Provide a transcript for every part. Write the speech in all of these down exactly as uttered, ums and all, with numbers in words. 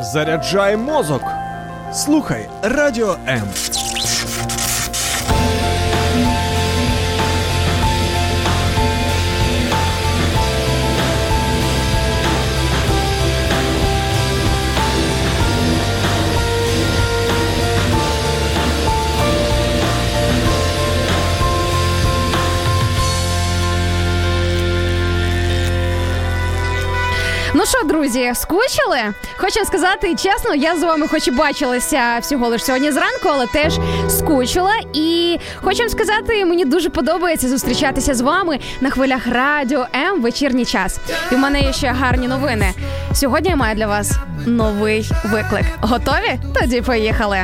Заряджай мозок. Слухай Радіо М. Ну що, друзі, скучили? Хочу сказати чесно, я з вами хоч і бачилася всього лиш сьогодні зранку, але теж скучила. І хочу вам сказати, мені дуже подобається зустрічатися з вами на хвилях Радіо М в вечірній час. І в мене є ще гарні новини. Сьогодні я маю для вас новий виклик. Готові? Тоді поїхали.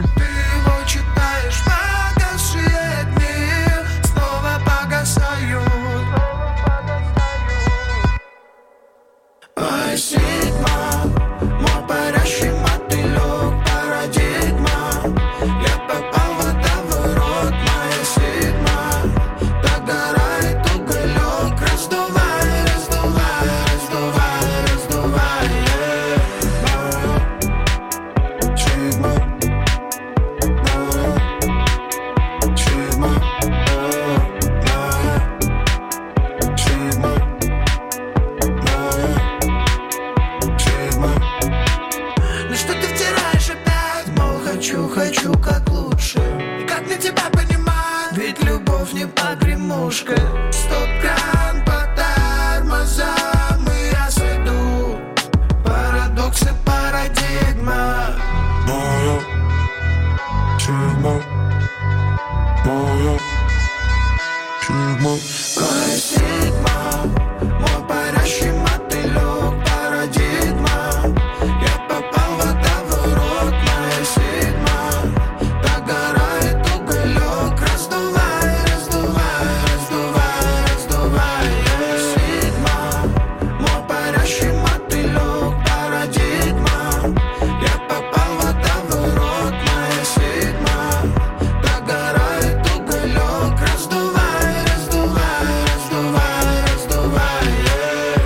Сигма, мой парящий мотылёк, парадигма. Я попал в водоворот, моя сигма. Догорает уголек, раздувай, раздувай, раздувай, раздувай, yeah. Сигма, сигма, сигма. Хочу, хочу как лучше. И как мне тебя понимать? Ведь любовь не погремушка. Стоп-кран по тормозам, и я сойду. Парадоксы, парадигма. Моя сигма, моя сигма. Моя сигма, мой парящий мотылёк, парадигма. Я попал в водоворот, моя сигма. Догорает уголек, раздувай, раздувай, раздувай, раздувай, yeah. Сигма, мой парящий мотылёк, парадигма. Я попал в водоворот, моя сигма. Догорает уголек, раздувай, раздувай, раздувай, раздувай, yeah.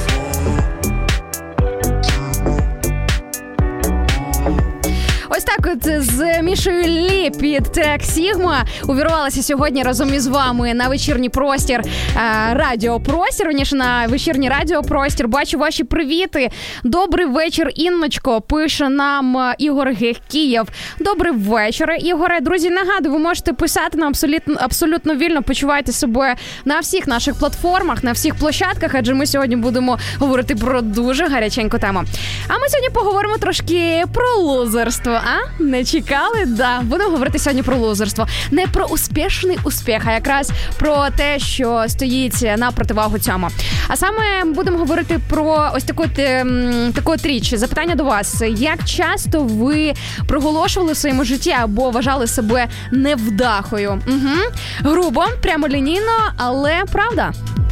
Ось так от з Мішою Лі під трек «Сігма» увірвалася сьогодні разом із вами на вечірній простір е, радіопростір, верніше на вечірній радіопростір. Бачу ваші привіти. Добрий вечір, Інночко, пише нам Ігор Гехкієв. Добрий вечір, Ігоре. Друзі, нагадую, ви можете писати нам абсолютно, абсолютно вільно, почувайте себе на всіх наших платформах, на всіх площадках, адже ми сьогодні будемо говорити про дуже гаряченьку тему. А ми сьогодні поговоримо трошки про лузерство, а? Не чекали? Да, будемо говорити сьогодні про лузерство. Не про успішний успіх, а якраз про те, що стоїть на противагу цьому. А саме будемо говорити про ось таку, таку от річ. Запитання до вас. Як часто ви приголошували в своєму житті або вважали себе невдахою? Угу. Грубо, прямолінійно, але правда.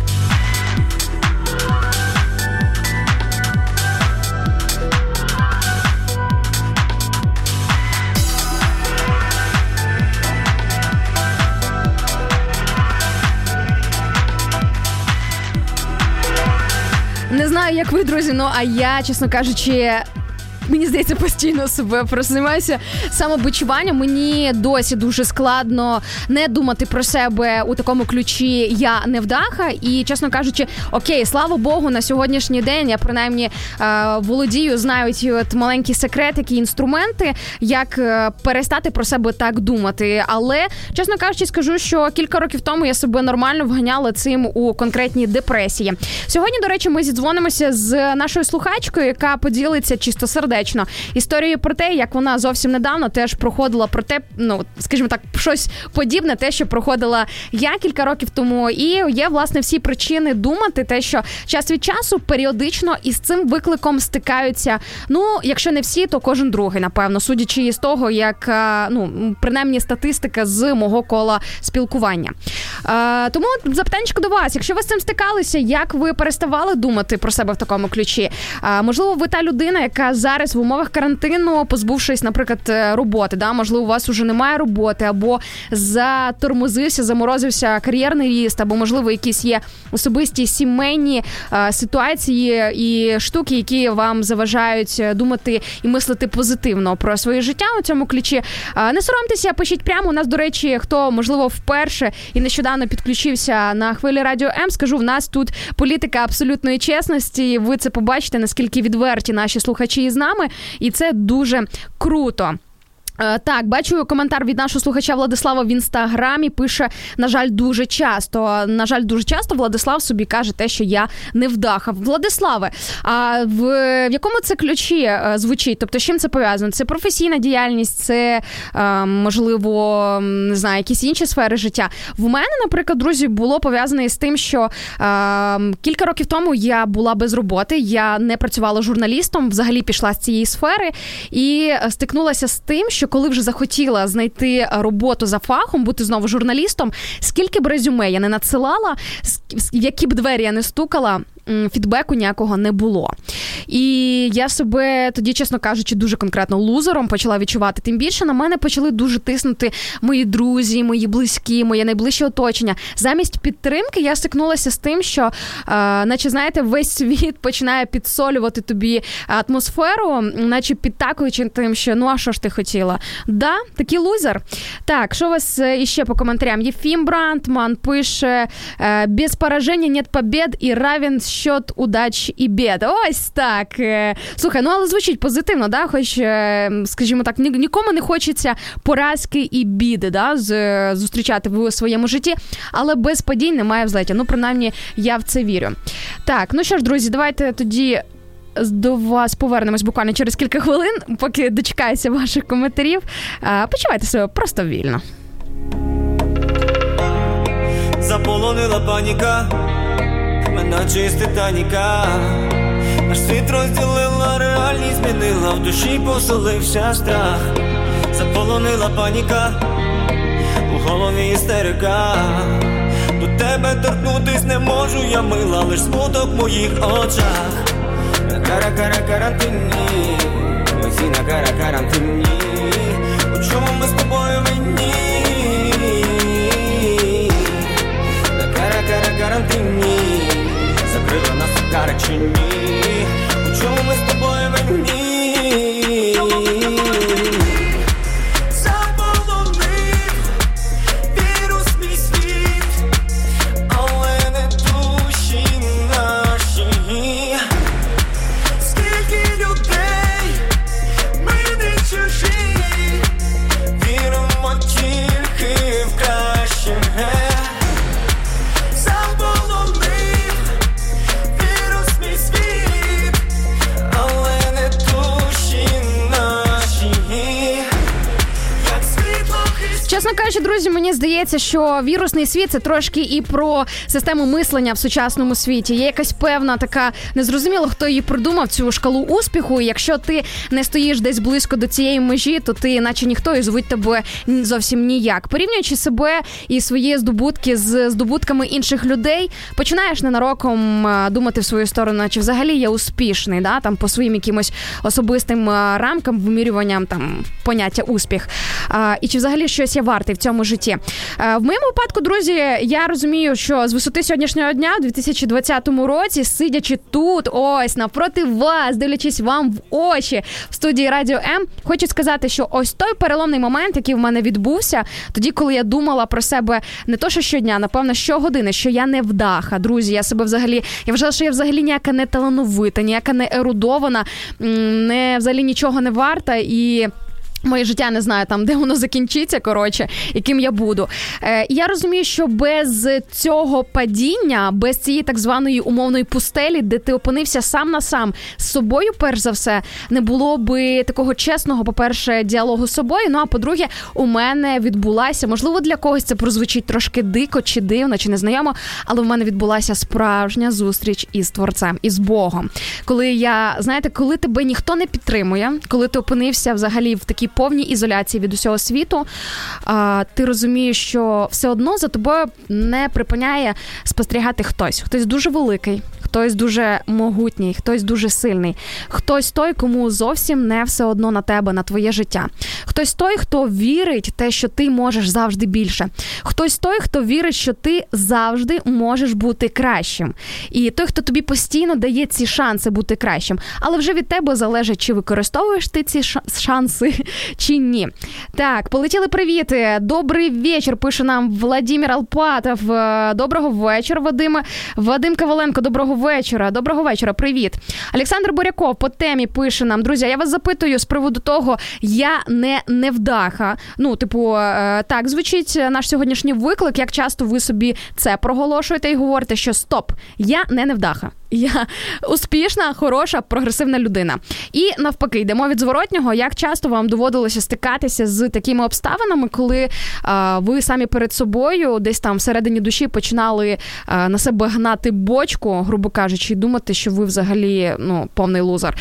Не знаю, як ви, друзі, ну а я, чесно кажучи, мені здається, постійно себе просто займаюся самобичуванням. Мені досі дуже складно не думати про себе у такому ключі «я невдаха». І, чесно кажучи, окей, слава Богу, на сьогоднішній день я, принаймні, володію, знаю ті от маленькі секретики, інструменти, як перестати про себе так думати. Але, чесно кажучи, скажу, що кілька років тому я себе нормально вганяла цим у конкретній депресії. Сьогодні, до речі, ми зідзвонимося з нашою слухачкою, яка поділиться чистосердечно історією про те, як вона зовсім недавно теж проходила про те, ну, скажімо так, щось подібне, те, що проходила я кілька років тому. І є, власне, всі причини думати те, що час від часу періодично із цим викликом стикаються, ну, якщо не всі, то кожен другий, напевно, судячи із того, як, ну, принаймні статистика з мого кола спілкування. Тому запитанечко до вас, якщо ви з цим стикалися, як ви переставали думати про себе в такому ключі? Можливо, ви та людина, яка зараз зараз в умовах карантину, позбувшись, наприклад, роботи, да, можливо, у вас уже немає роботи, або затормозився, заморозився кар'єрний ріст, або, можливо, якісь є особисті сімейні е, ситуації і штуки, які вам заважають думати і мислити позитивно про своє життя у цьому ключі. Е, не соромтеся, пишіть прямо. У нас, до речі, хто, можливо, вперше і нещодавно підключився на хвилі Радіо М, скажу, в нас тут політика абсолютної чесності. Ви це побачите, наскільки відверті наші слухачі із нами, і це дуже круто. Так, бачу коментар від нашого слухача Владислава в Інстаграмі, пише, на жаль, дуже часто. На жаль, дуже часто Владислав собі каже те, що я невдаха. Владиславе, а в, в якому це ключі звучить? Тобто, з чим це пов'язано? Це професійна діяльність, це, можливо, не знаю, якісь інші сфери життя? В мене, наприклад, друзі, було пов'язане з тим, що кілька років тому я була без роботи, я не працювала журналістом, взагалі пішла з цієї сфери і стикнулася з тим, що коли вже захотіла знайти роботу за фахом, бути знову журналістом, скільки б резюме я не надсилала, в які б двері я не стукала, фідбеку ніякого не було. І я себе тоді, чесно кажучи, дуже конкретно лузером почала відчувати. Тим більше на мене почали дуже тиснути мої друзі, мої близькі, моє найближче оточення. Замість підтримки я стикнулася з тим, що, е, наче, знаєте, весь світ починає підсолювати тобі атмосферу, наче підтакуючи тим, що ну а що ж ти хотіла? Да, такий лузер. Так, що у вас іще по коментарям? Єфім Брандман пише, без пораження нет побед і равен счет удач і бед. Ось так. Слухай, ну але звучить позитивно, да? Хоч, скажімо так, нікому не хочеться поразки і біди, да? Зустрічати в своєму житті, але без падінь немає взлетя. Ну, принаймні, я в це вірю. Так, ну що ж, друзі, давайте тоді до вас повернемось буквально через кілька хвилин, поки дочекаюся ваших коментарів. Почувайте себе просто вільно. Заполонила паніка, мене чист Титаніка. Наш світ розділила, реальність змінила, в душі поселився страх. Заполонила паніка, у голові істерика. До тебе торкнутись не можу, я мила, лиш смуток в моїх очах. На кара-кара карантині, ми всі на кара-карантині. У чому ми з тобою винні? На кара-кара карантині, закрила нас у Карачині. У чому ми з тобою винні? Чесно кажучи, друзі, мені здається, що вірусний світ – це трошки і про систему мислення в сучасному світі. Є якась певна така, незрозуміло, хто її придумав, цю шкалу успіху. І якщо ти не стоїш десь близько до цієї межі, то ти наче ніхто і звуть тебе зовсім ніяк. Порівнюючи себе і свої здобутки з здобутками інших людей, починаєш ненароком думати в свою сторону, чи взагалі я успішний, да? Там, по своїм якимось особистим рамкам, вимірюванням там, поняття успіх. А, і чи взагалі щось я вартий в цьому житті. В моєму випадку, друзі, я розумію, що з висоти сьогоднішнього дня, в дві тисячі двадцятому році, сидячи тут, ось, навпроти вас, дивлячись вам в очі в студії Радіо М, хочу сказати, що ось той переломний момент, який в мене відбувся, тоді, коли я думала про себе не то, що щодня, напевно, щогодини, що я не вдаха, друзі, я себе взагалі, я вважала, що я взагалі ніяка не талановита, ніяка не ерудована, не, взагалі нічого не варта, і моє життя, не знаю, там, де воно закінчиться, коротше, яким я буду. Е, я розумію, що без цього падіння, без цієї так званої умовної пустелі, де ти опинився сам на сам з собою, перш за все, не було би такого чесного, по-перше, діалогу з собою, ну, а по-друге, у мене відбулася, можливо, для когось це прозвучить трошки дико, чи дивно, чи незнайомо, але в мене відбулася справжня зустріч із Творцем, із Богом. Коли я, знаєте, коли тебе ніхто не підтримує, коли ти опинився взагалі в такій повній ізоляції від усього світу, а, ти розумієш, що все одно за тобою не припиняє спостерігати хтось. Хтось дуже великий, хтось дуже могутній, хтось дуже сильний. Хтось той, кому зовсім не все одно на тебе, на твоє життя. Хтось той, хто вірить в те, що ти можеш завжди більше. Хтось той, хто вірить, що ти завжди можеш бути кращим. І той, хто тобі постійно дає ці шанси бути кращим. Але вже від тебе залежить, чи використовуєш ти ці шанси, чи ні. Так, полетіли привіти. Добрий вечір, пише нам Владимир Алпатов. Доброго вечора, Вадиме. Вадим Коваленко, доброго вечора. Доброго вечора, привіт. Олександр Буряков по темі пише нам. Друзі, я вас запитую з приводу того, я не невдаха. Ну, типу, так звучить наш сьогоднішній виклик. Як часто ви собі це проголошуєте і говорите, що стоп, я не невдаха. Я успішна, хороша, прогресивна людина. І навпаки, йдемо від зворотнього. Як часто вам доводилося стикатися з такими обставинами, коли а, ви самі перед собою десь там всередині душі починали а, на себе гнати бочку, грубо кажучи, і думати, що ви взагалі, ну, повний лузер.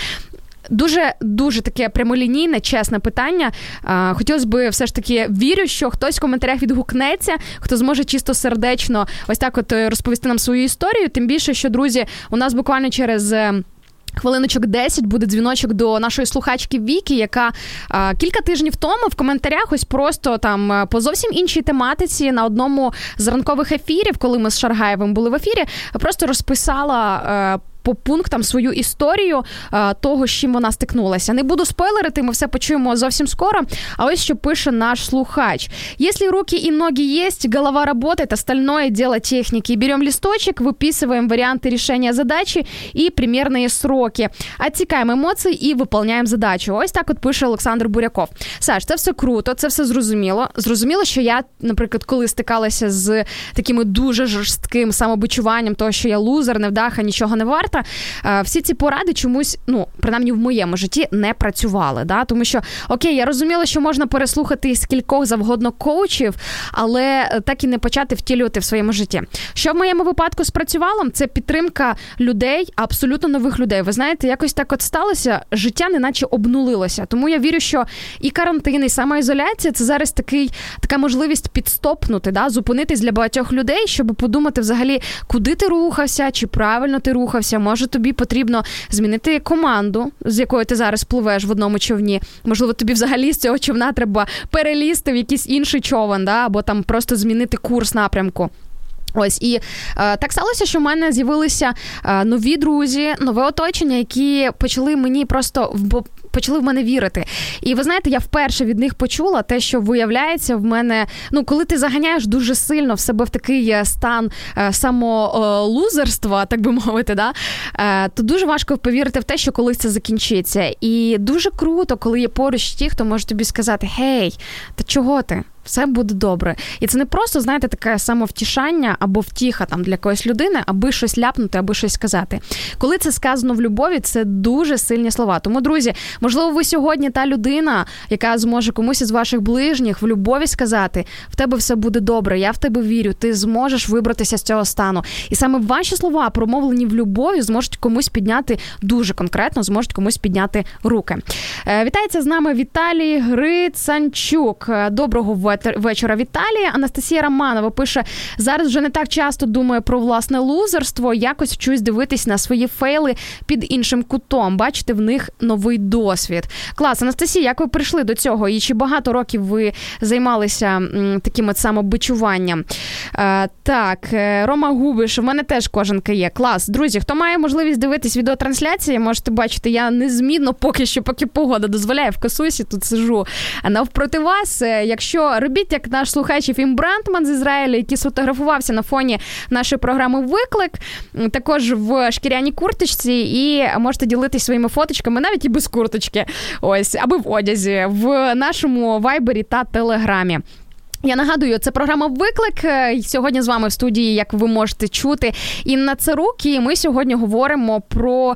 Дуже-дуже таке прямолінійне, чесне питання. Хотілося б все ж таки, вірю, що хтось в коментарях відгукнеться, хто зможе чисто сердечно ось так от розповісти нам свою історію. Тим більше, що, друзі, у нас буквально через хвилиночок десять буде дзвіночок до нашої слухачки Вікі, яка а, кілька тижнів тому в коментарях ось просто там по зовсім іншій тематиці на одному з ранкових ефірів, коли ми з Шаргаєвим були в ефірі, просто розписала а, по пунктам свою історію а, того, з чим вона стикнулася. Не буду спойлерити, ми все почуємо зовсім скоро. А ось що пише наш слухач. Если руки и ноги есть, голова работает, остальное дело техники. Берем листочек, выписываем варианты решения задачи и примерные сроки. Отсекаем емоції і выполняем задачу. Ось так от пише Олександр Буряков. Саш, це все круто, це все зрозуміло. Зрозуміло, що я, наприклад, коли стикалася з такими дуже жорстким самобичуванням, того, що я лузер, невдаха, нічого не варта, всі ці поради чомусь, ну, принаймні в моєму житті, не працювали. Да? Тому що, окей, я розуміла, що можна переслухати скількох завгодно коучів, але так і не почати втілювати в своєму житті. Що в моєму випадку спрацювало? Це підтримка людей, абсолютно нових людей. Ви знаєте, якось так от сталося, життя неначе обнулилося. Тому я вірю, що і карантин, і самоізоляція – це зараз такий, така можливість підстопнути, да? Зупинитись для багатьох людей, щоб подумати взагалі, куди ти рухався, чи правильно ти рухався. Може, тобі потрібно змінити команду, з якою ти зараз пливеш в одному човні. Можливо, тобі взагалі з цього човна треба перелізти в якийсь інший човен, да? Або там просто змінити курс напрямку. Ось, і е, так сталося, що в мене з'явилися е, нові друзі, нове оточення, які почали мені просто в, почали в мене вірити. І ви знаєте, я вперше від них почула те, що виявляється в мене, ну, коли ти заганяєш дуже сильно в себе в такий стан е, самолузерства, так би мовити, да, е, то дуже важко повірити в те, що колись це закінчиться. І дуже круто, коли є поруч ті, хто може тобі сказати: «Гей, та чого ти? Все буде добре». І це не просто, знаєте, таке самовтішання або втіха там для якоїсь людини, аби щось ляпнути, аби щось сказати. Коли це сказано в любові, це дуже сильні слова. Тому, друзі, можливо, ви сьогодні та людина, яка зможе комусь із ваших ближніх в любові сказати: «В тебе все буде добре, я в тебе вірю, ти зможеш вибратися з цього стану». І саме ваші слова, промовлені в любові, зможуть комусь підняти дуже конкретно, зможуть комусь підняти руки. Вітається з нами Віталій Грицанчук. Доброго вечора. Вечора, Віталія. Анастасія Романова пише: зараз вже не так часто думаю про власне лузерство, якось вчусь дивитись на свої фейли під іншим кутом, бачити в них новий досвід. Клас, Анастасія, як ви прийшли до цього? І чи багато років ви займалися м, таким от самобичуванням? Е, так, Рома Губиш, в мене теж кожанка є. Клас. Друзі, хто має можливість дивитись відеотрансляції, можете бачити, я незмінно поки що, поки погода дозволяє, в косусі тут сижу. А навпроти вас, якщо робіть, як наш слухач Ефім Брантман з Ізраїля, який сфотографувався на фоні нашої програми «Виклик», також в шкіряній курточці, і можете ділитись своїми фоточками, навіть і без курточки, ось, аби в одязі, в нашому Вайбері та Телеграмі. Я нагадую, це програма «Виклик». Сьогодні з вами в студії, як ви можете чути, Інна Царук, і ми сьогодні говоримо про...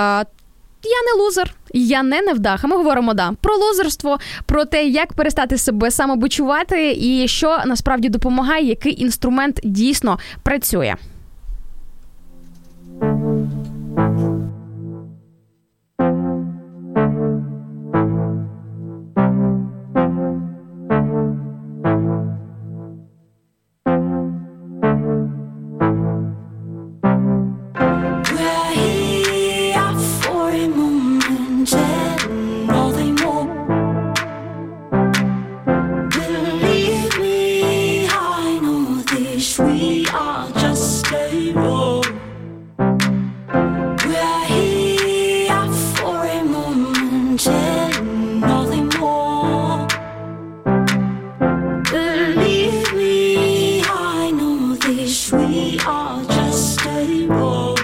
Я не лузер, я не невдаха. Ми говоримо, да, про лузерство, про те, як перестати себе самобичувати і що насправді допомагає, який інструмент дійсно працює. stay wrong.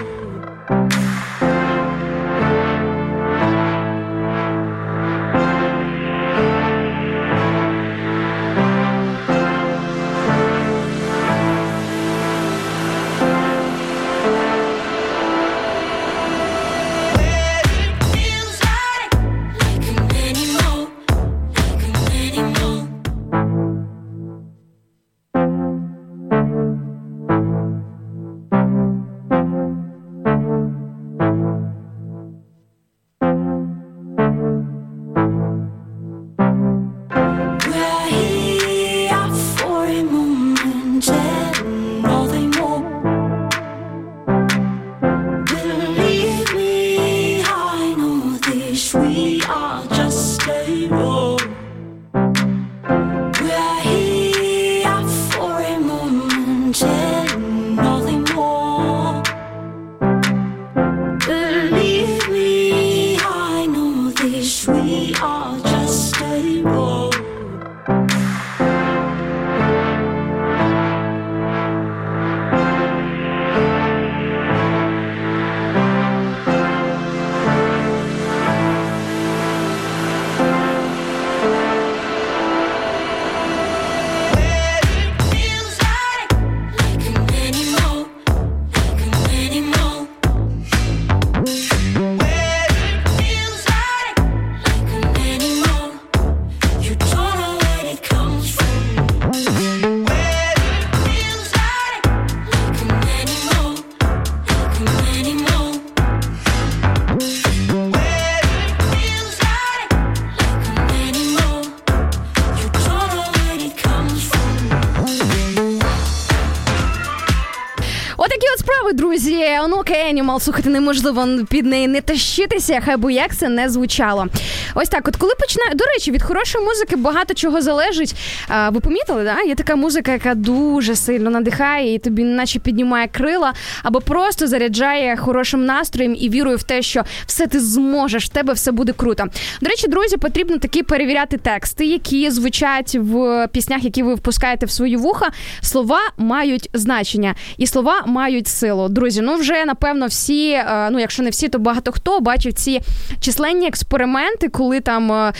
Друзі, онука Енімал, слухайте, неможливо під неї не тащитися, хай би як це не звучало. Ось так, от коли починаю... До речі, від хорошої музики багато чого залежить. А, ви помітили, да? Є така музика, яка дуже сильно надихає і тобі наче піднімає крила, або просто заряджає хорошим настроєм і вірою в те, що все ти зможеш, в тебе все буде круто. До речі, друзі, потрібно таки перевіряти тексти, які звучать в піснях, які ви впускаєте в свої вуха. Слова мають значення і слова мають силу. Друзі, ну вже, напевно, всі, ну якщо не всі, то багато хто бачив ці численні експерименти, коли там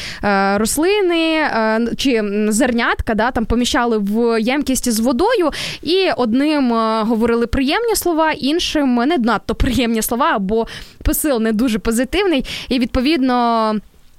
рослини чи зернятка, да, там поміщали в ємкість з водою, і одним говорили приємні слова, іншим не надто приємні слова, або посил не дуже позитивний, і відповідно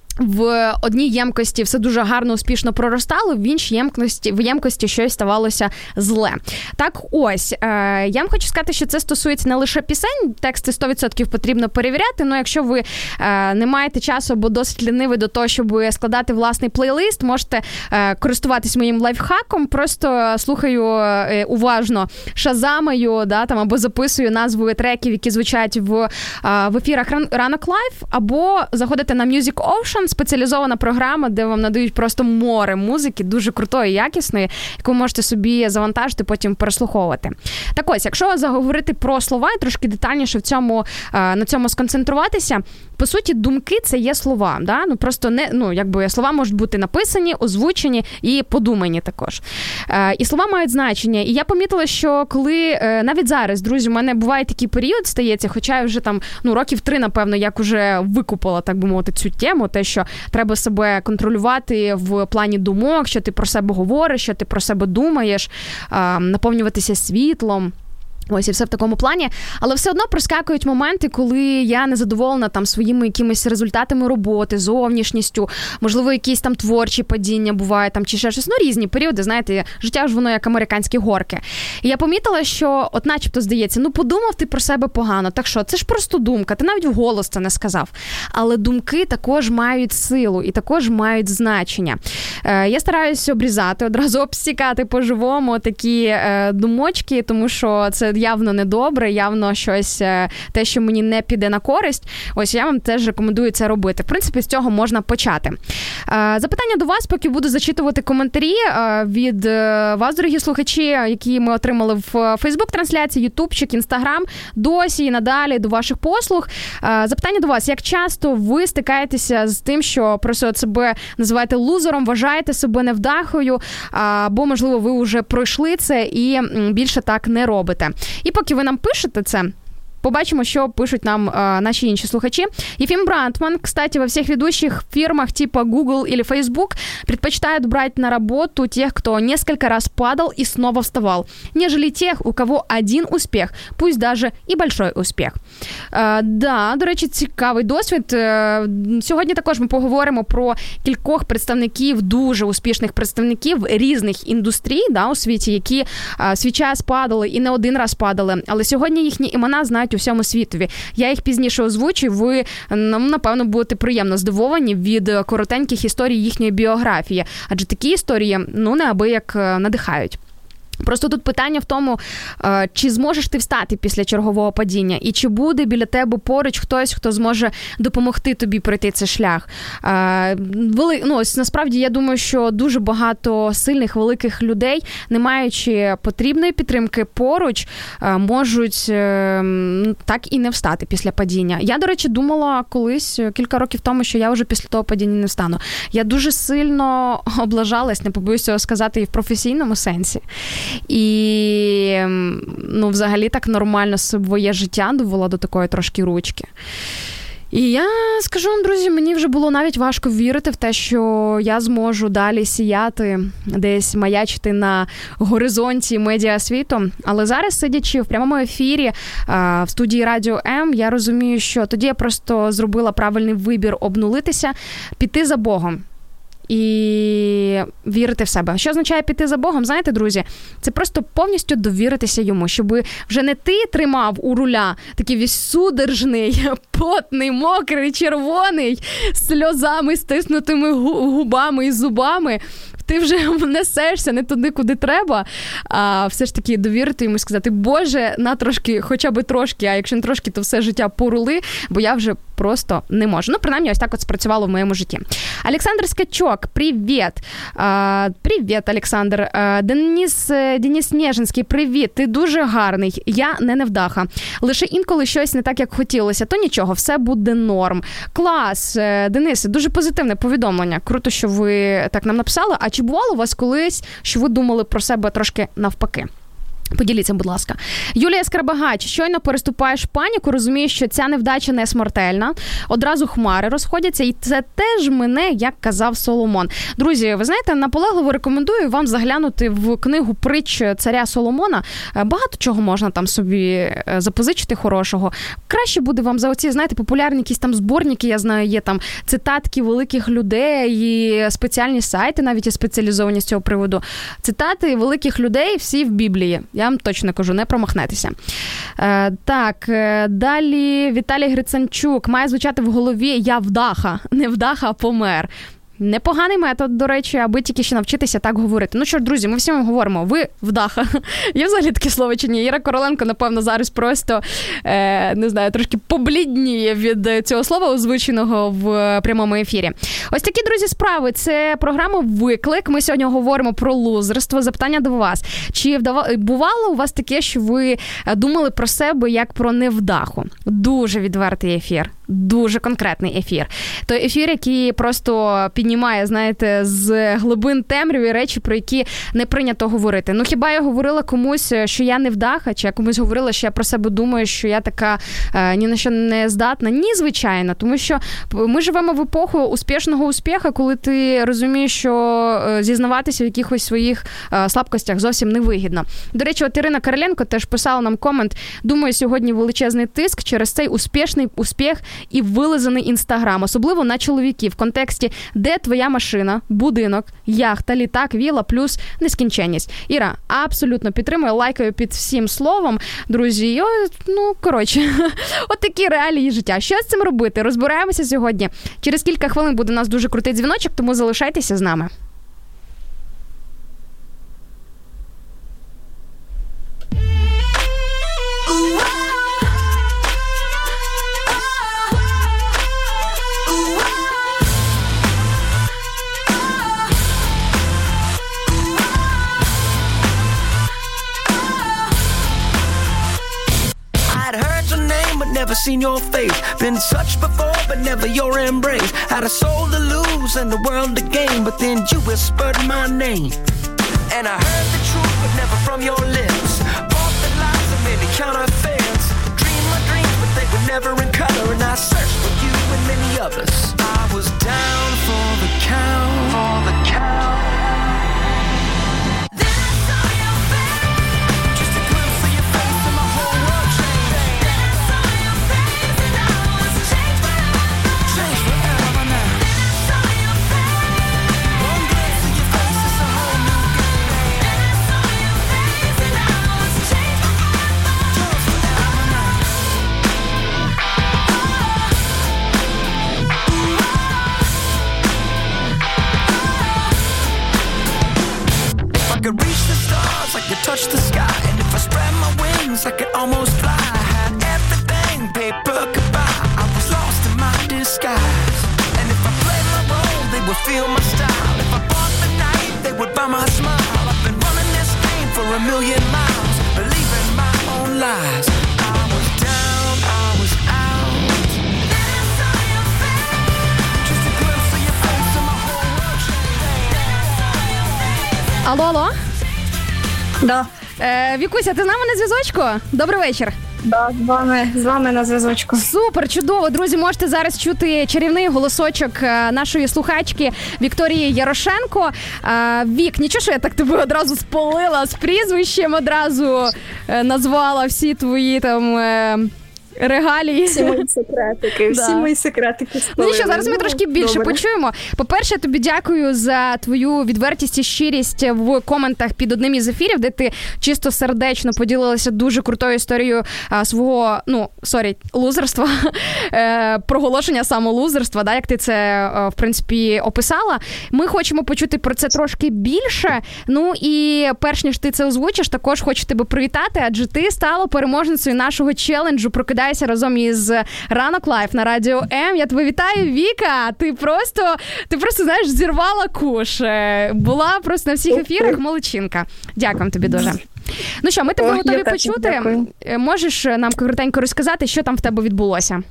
в одній ємкості все дуже гарно, успішно проростало, в іншій ємкості, в ємкості щось ставалося зле. Так ось, е, я вам хочу сказати, що це стосується не лише пісень, тексти сто відсотків потрібно перевіряти, але якщо ви е, не маєте часу або досить ліниві до того, щоб складати власний плейлист, можете е, користуватись моїм лайфхаком, просто слухаю е, уважно, шазамаю, да, там, або записую назву треків, які звучать в, е, в ефірах Ранок Лайф, або заходите на Music Ocean, спеціалізована програма, де вам надають просто море музики, дуже крутої, якісної, яку ви можете собі завантажити, потім переслуховувати. Так ось, якщо заговорити про слова і трошки детальніше в цьому, на цьому сконцентруватися, по суті, думки – це є слова. Да? Ну, просто не, ну, якби слова можуть бути написані, озвучені і подумані також. І слова мають значення. І я помітила, що коли, навіть зараз, друзі, у мене буває такий період стається, хоча я вже там, ну, років три, напевно, як уже викупила, так би мовити, цю тему, те, що треба себе контролювати в плані думок, що ти про себе говориш, що ти про себе думаєш, наповнюватися світлом. Ось і все в такому плані, але все одно проскакують моменти, коли я незадоволена там своїми якимись результатами роботи, зовнішністю, можливо, якісь там творчі падіння бувають там чи ще щось, ну різні періоди, знаєте, життя ж воно як американські горки. І я помітила, що от начебто здається, ну подумав ти про себе погано, так що, це ж просто думка, ти навіть вголос це не сказав. Але думки також мають силу і також мають значення. Е, я стараюся обрізати, одразу обсікати по-живому такі е, думочки, тому що це явно недобре, явно щось, те, що мені не піде на користь. Ось я вам теж рекомендую це робити. В принципі, з цього можна почати. Запитання до вас, поки буду зачитувати коментарі від вас, дорогі слухачі, які ми отримали в Фейсбук-трансляції, Ютубчик, Інстаграм, досі і надалі до ваших послуг. Запитання до вас, як часто ви стикаєтеся з тим, що просто себе називаєте лузером, вважаєте себе невдахою, або, можливо, ви вже пройшли це і більше так не робите. І поки ви нам пишете це, побачимо, що пишут нам э, наши інші слухачи. Ефим Брантман, кстати, во всех ведущих фирмах типа Google или Facebook предпочитают брать на работу тех, кто несколько раз падал и снова вставал, нежели тех, у кого один успех, пусть даже и большой успех. Э, да, до речі, цікавий досвід. Э, сьогодні також ми поговоримо про кількох представників, дуже успішних представників різних індустрій, да, у світі, які э, свій час падали і не один раз падали, але сьогодні їхні імена знають у всьому світові. Я їх пізніше озвучу, ви, напевно, будете приємно здивовані від коротеньких історій їхньої біографії. Адже такі історії, ну, неабияк надихають. Просто тут питання в тому, чи зможеш ти встати після чергового падіння, і чи буде біля тебе поруч хтось, хто зможе допомогти тобі пройти цей шлях. Вели... Ну, ось, насправді, я думаю, що дуже багато сильних, великих людей, не маючи потрібної підтримки поруч, можуть так і не встати після падіння. Я, до речі, думала колись, кілька років тому, що я вже після того падіння не встану. Я дуже сильно облажалась, не побоюсь цього сказати, і в професійному сенсі. І, ну, взагалі так нормально своє життя довела до такої трошки ручки. І я скажу вам, друзі, мені вже було навіть важко вірити в те, що я зможу далі сіяти, десь маячити на горизонті медіасвіту. Але зараз, сидячи в прямому ефірі в студії Радіо М, я розумію, що тоді я просто зробила правильний вибір обнулитися, піти за Богом. І вірити в себе. Що означає піти за Богом? Знаєте, друзі, це просто повністю довіритися йому, щоб вже не ти тримав у руля такий весь судорожний, потний, мокрий, червоний, з сльозами, стиснутими губами і зубами. Ти вже несешся не туди, куди треба, а все ж таки довірити йому і сказати: Боже, на трошки, хоча б трошки, а якщо не трошки, то все життя порули, бо я вже просто не можу. Ну, принаймні, ось так от спрацювало в моєму житті. Олександр Скачок, привіт. А, привіт, Олександр. А, Денис, Денис Нежинський, привіт. Ти дуже гарний. Я не невдаха. Лише інколи щось не так, як хотілося, то нічого, все буде норм. Клас, Денисе, дуже позитивне повідомлення. Круто, що ви так нам написали. А чи бувало у вас колись, що ви думали про себе трошки навпаки? Поділіться, будь ласка. Юлія Скарбагач, щойно переступаєш паніку, розумієш, що ця невдача не смертельна. Одразу хмари розходяться, і це теж мене, як казав Соломон. Друзі, ви знаєте, наполегливо рекомендую вам заглянути в книгу притч царя Соломона. Багато чого можна там собі запозичити хорошого. Краще буде вам за оці, знаєте, популярні якісь там зборники, я знаю, є там цитатки великих людей, і спеціальні сайти навіть і спеціалізовані з цього приводу. Цитати великих людей всі в Біблії. Я вам точно кажу, не промахнетеся. Е, так, е, далі Віталій Грицанчук. Має звучати в голові «я вдаха». Не вдаха, а помер. Непоганий метод, до речі, аби тільки ще навчитися так говорити. Ну що ж, друзі, ми всім вам говоримо. Ви вдаха. Є взагалі таке слово чи ні? Іра Короленко, напевно, зараз просто, е, не знаю, трошки поблідніє від цього слова, озвученого в прямому ефірі. Ось такі, друзі, справи. Це програма «Виклик». Ми сьогодні говоримо про лузерство. Запитання до вас. Чи вдава... бувало у вас таке, що ви думали про себе як про невдаху? Дуже відвертий ефір. Дуже конкретний ефір. Той ефір, який просто піднімає, знаєте, з глибин темряви речі, про які не прийнято говорити. Ну, хіба я говорила комусь, що я невдаха, чи я комусь говорила, що я про себе думаю, що я така е, ні на що не здатна? Ні, звичайно, тому що ми живемо в епоху успішного успіху, коли ти розумієш, що зізнаватися в якихось своїх е, слабкостях зовсім не вигідно. До речі, от Ірина Короленко теж писала нам комент: думаю, сьогодні величезний тиск через цей успішний успіх і вилизаний Інстаграм, особливо на чоловіків, в контексті «де твоя машина, будинок, яхта, літак, віла, плюс нескінченність». Іра, абсолютно підтримую, лайкаю під всім словом. Друзі, о, ну, коротше, от такі реалії життя. Що з цим робити? Розбираємося сьогодні. Через кілька хвилин буде у нас дуже крутий дзвіночок, тому залишайтеся з нами. Never seen your face, been touched before but never your embrace. Had a soul to lose and the world to gain, but then you whispered my name, and I heard the truth but never from your lips. Bought the lies of many counterfeits. Dream my dreams, but they were never in color. And I searched for you and many others. I was down for the count, for the count. Then I saw your face, just a glimpse of your face, and my whole world changed. Then I saw your face, and I was changed forever. Changed forever now. Then I saw your face, one glimpse of your face, it's a whole new game. Then I saw your face, and I was changed forever. Changed forever now. If I could reach the stars, I could touch the sky. And if I spread my wings, I could almost fly. I had everything, paper could buy. I was lost in my disguise. And if I played my role, they would feel my style. If I bought the night, they would buy my smile. I've been running this game for a million miles, believing my own lies. I was down, I was out. Then I saw your face, just a glimpse of your face, and my whole world changed. Then I saw your face. Алло, алло. Да, Е, Вікуся, ти з нами на зв'язочку? Добрий вечір. да, з вами, з вами на зв'язочку. Супер, чудово. Друзі, можете зараз чути чарівний голосочок е, нашої слухачки Вікторії Ярошенко. Е, Вік, нічого, що я так тебе одразу спалила з прізвищем, одразу е, назвала всі твої там е, регалії. Всі мої секретики, всі Да. мої секретики Ну спалили. нічого, зараз ми трошки більше добре. почуємо. По-перше, тобі дякую за твою відвертість і щирість в коментах під одним із ефірів, де ти чисто сердечно поділилася дуже крутою історією а, свого, ну, сорі, лузерства, е, проголошення самолузерства, да, як ти це, е, в принципі, описала. Ми хочемо почути про це трошки більше. Ну і перш ніж ти це озвучиш, також хочу тебе привітати, адже ти стала переможницею нашого челенджу «Прокидайся разом із Ранок Лайф на Радіо М». Я тебе вітаю, Віка! Ти просто, ти просто, знаєш, зірвала куш. Е, Була просто на всіх ефірах, молодчинка. Дякуємо тобі дуже. Ну що, ми тебе Ох, готові я теж почути. дякую. Е, Можеш нам коротенько розказати, що там в тебе відбулося?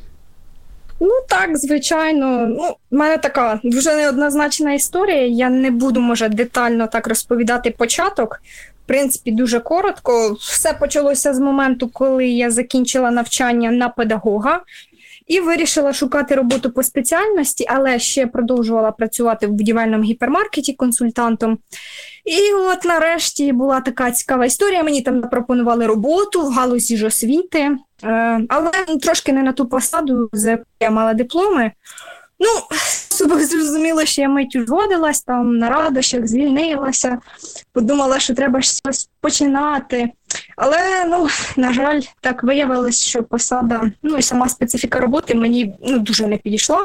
Ну так, звичайно. Ну, в мене така дуже неоднозначна історія. Я не буду, може, детально так розповідати початок. В принципі, дуже коротко. Все почалося з моменту, коли я закінчила навчання на педагога і вирішила шукати роботу по спеціальності, але ще продовжувала працювати в будівельному гіпермаркеті консультантом. І от нарешті була така цікава історія. Мені там запропонували роботу в галузі ж освіти, е, але трошки не на ту посаду, за яку я мала дипломи. Ну, собі зрозуміло, що я мить згодилась, там на радощах звільнилася, подумала, що треба щось починати. Але, ну, на жаль, так виявилось, що посада, ну і сама специфіка роботи мені ну, дуже не підійшла.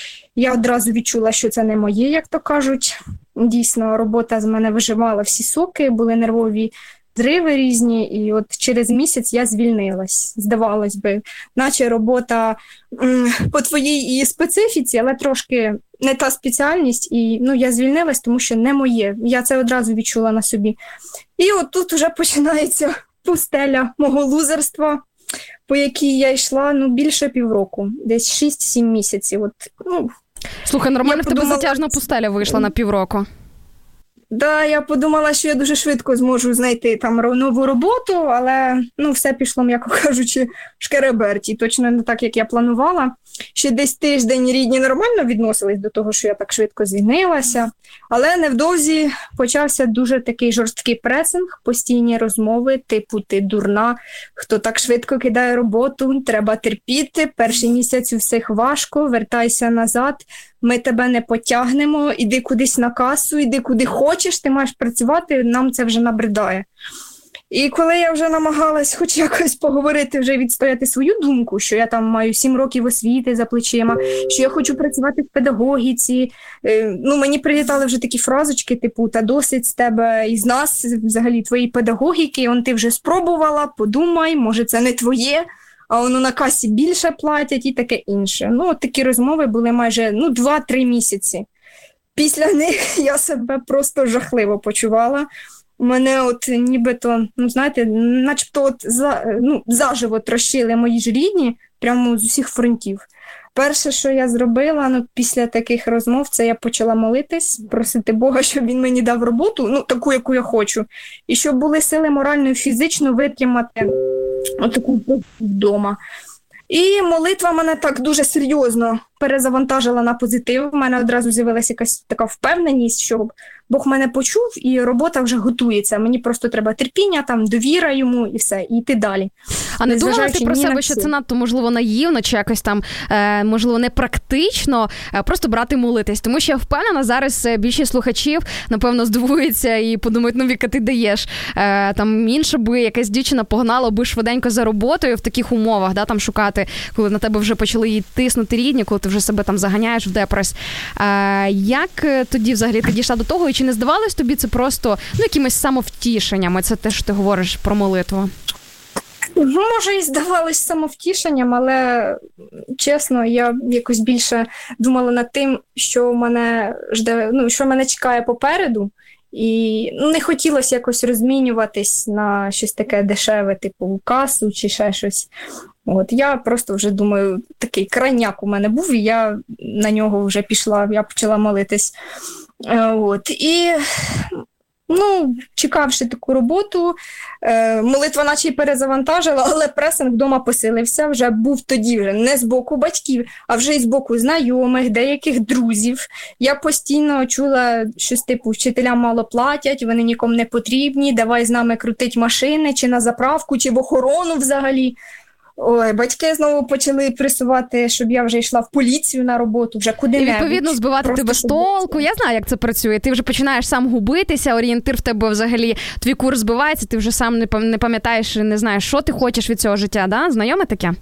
Я одразу відчула, що це не моє, як то кажуть. Дійсно, робота з мене виживала всі соки, були нервові зриви різні, і от через місяць я звільнилась. Здавалось би, наче робота м, по твоїй і специфіці, але трошки не та спеціальність, і ну, я звільнилась, тому що не моє. Я це одразу відчула на собі. І от тут вже починається пустеля мого лузерства, по якій я йшла ну, більше півроку, десь шість-сім місяців. От, ну, Слухай, нормально в тебе подумала- затяжна пустеля вийшла на півроку. Да, я подумала, що я дуже швидко зможу знайти там ро- нову роботу, але ну, все пішло, м'яко кажучи, шкереберті. Точно не так, як я планувала. Ще десь тиждень рідні нормально відносились до того, що я так швидко звільнилася. Але невдовзі почався дуже такий жорсткий пресинг, постійні розмови, типу ти дурна, хто так швидко кидає роботу, треба терпіти, перший місяць у всіх важко, вертайся назад, ми тебе не потягнемо, іди кудись на касу, іди куди хочеш, ти маєш працювати, нам це вже набридає. І коли я вже намагалась хоч якось поговорити, вже відстояти свою думку, що я там маю сім років освіти за плечима, що я хочу працювати в педагогіці, ну мені прилітали вже такі фразочки, типу, та досить з тебе і з нас, взагалі, твої педагогіки, он ти вже спробувала, подумай, може це не твоє, а воно на касі більше платять і таке інше. Ну, от такі розмови були майже ну, два-три місяці. Після них я себе просто жахливо почувала. Мене от нібито, ну знаєте, начебто от за, ну, заживо трощили мої ж рідні, прямо з усіх фронтів. Перше, що я зробила, ну, після таких розмов, це я почала молитись, просити Бога, щоб він мені дав роботу, ну, таку, яку я хочу, і щоб були сили морально і фізично витримати отаку вдома. І молитва мене так дуже серйозно перезавантажила на позитив. У мене одразу з'явилася якась така впевненість, що Бог мене почув і робота вже готується. Мені просто треба терпіння, там, довіра йому і все, і йти далі. А не думала ти про себе, що це надто, можливо, наївно, чи якось там, е, можливо, непрактично е, просто брати молитись? Тому що я впевнена, зараз більшість слухачів, напевно, здивуються і подумають, ну, Віка, ти даєш. Е, там інша би якась дівчина погнала би швиденько за роботою в таких умовах, да, там шукати, коли на тебе вже почали їй тиснути рідні, коли ти вже себе там заганяєш в депрес. Е, як тоді взагалі ти дійшла до того, і чи не здавалось тобі це просто, ну, якимось самовтішенням? Це те, що ти говориш про молитву. Може, і здавалось самовтішенням, але, чесно, я якось більше думала над тим, що мене жде, ну, що мене чекає попереду, і ну, не хотілося якось розмінюватись на щось таке дешеве, типу касу чи ще щось. От, я просто вже думаю, такий крайняк у мене був, і я на нього вже пішла, я почала молитись. От, і... Ну, чекавши таку роботу, е, молитва наче й перезавантажила, але пресинг вдома посилився, вже був тоді вже не з боку батьків, а вже й з боку знайомих, деяких друзів. Я постійно чула щось типу, вчителям мало платять, вони нікому не потрібні, давай з нами крутить машини, чи на заправку, чи в охорону взагалі. Ой, батьки знову почали пресувати, щоб я вже йшла в поліцію на роботу, вже куди-небудь. І, відповідно, збивати просто тебе з толку. Я знаю, як це працює. Ти вже починаєш сам губитися, орієнтир в тебе взагалі, твій курс збивається, ти вже сам не пам'ятаєш, не знаєш, що ти хочеш від цього життя, да? Знайоме таке?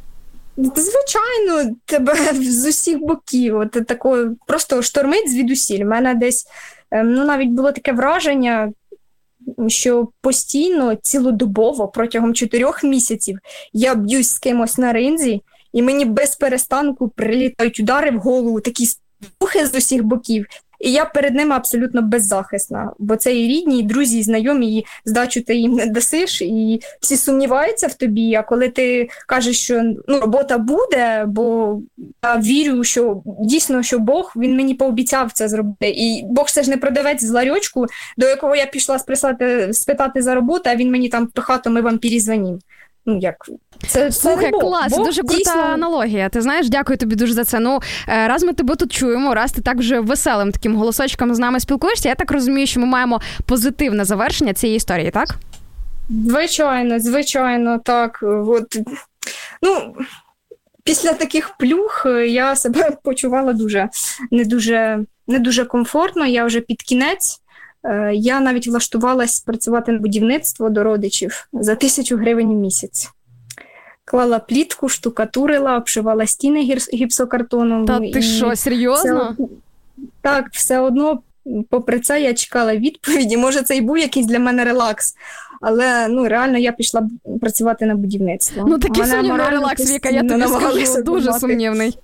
Звичайно, тебе з усіх боків. От тако, просто штормить звідусіль. У мене десь, ну, навіть було таке враження, що постійно, цілодобово, протягом чотирьох місяців я б'юсь з кимось на ринзі, і мені без перестанку прилітають удари в голову, такі стухи з усіх боків. І я перед ними абсолютно беззахисна, бо це і рідні, і друзі, і знайомі, і здачу ти їм не дасиш, і всі сумніваються в тобі, а коли ти кажеш, що ну, робота буде, бо я вірю, що дійсно, що Бог, він мені пообіцяв це зробити. І Бог це ж не продавець з ларьочку, до якого я пішла списати, спитати за роботу, а він мені там пихато, ми вам перезвонимо. Ну, як... Це, Слухай, це клас, Бог, дуже крута дійсно... аналогія. Ти знаєш, дякую тобі дуже за це. Ну, раз ми тебе тут чуємо, раз ти так вже веселим таким голосочком з нами спілкуєшся, я так розумію, що ми маємо позитивне завершення цієї історії, так? Звичайно, звичайно, так. От, ну, після таких плюх я себе почувала дуже, не дуже, не дуже комфортно, я вже під кінець. Я навіть влаштувалась працювати на будівництво до родичів за тисячу гривень в місяць. Клала плітку, штукатурила, обшивала стіни гір- гіпсокартоном. Та ти що, серйозно? Все, так, все одно, попри це, я чекала відповіді. Може, це і був якийсь для мене релакс. Але, ну, реально, я пішла працювати на будівництво. Ну, такий сумнівний релакс, Віка, я тобі скажу, дуже сумнівний.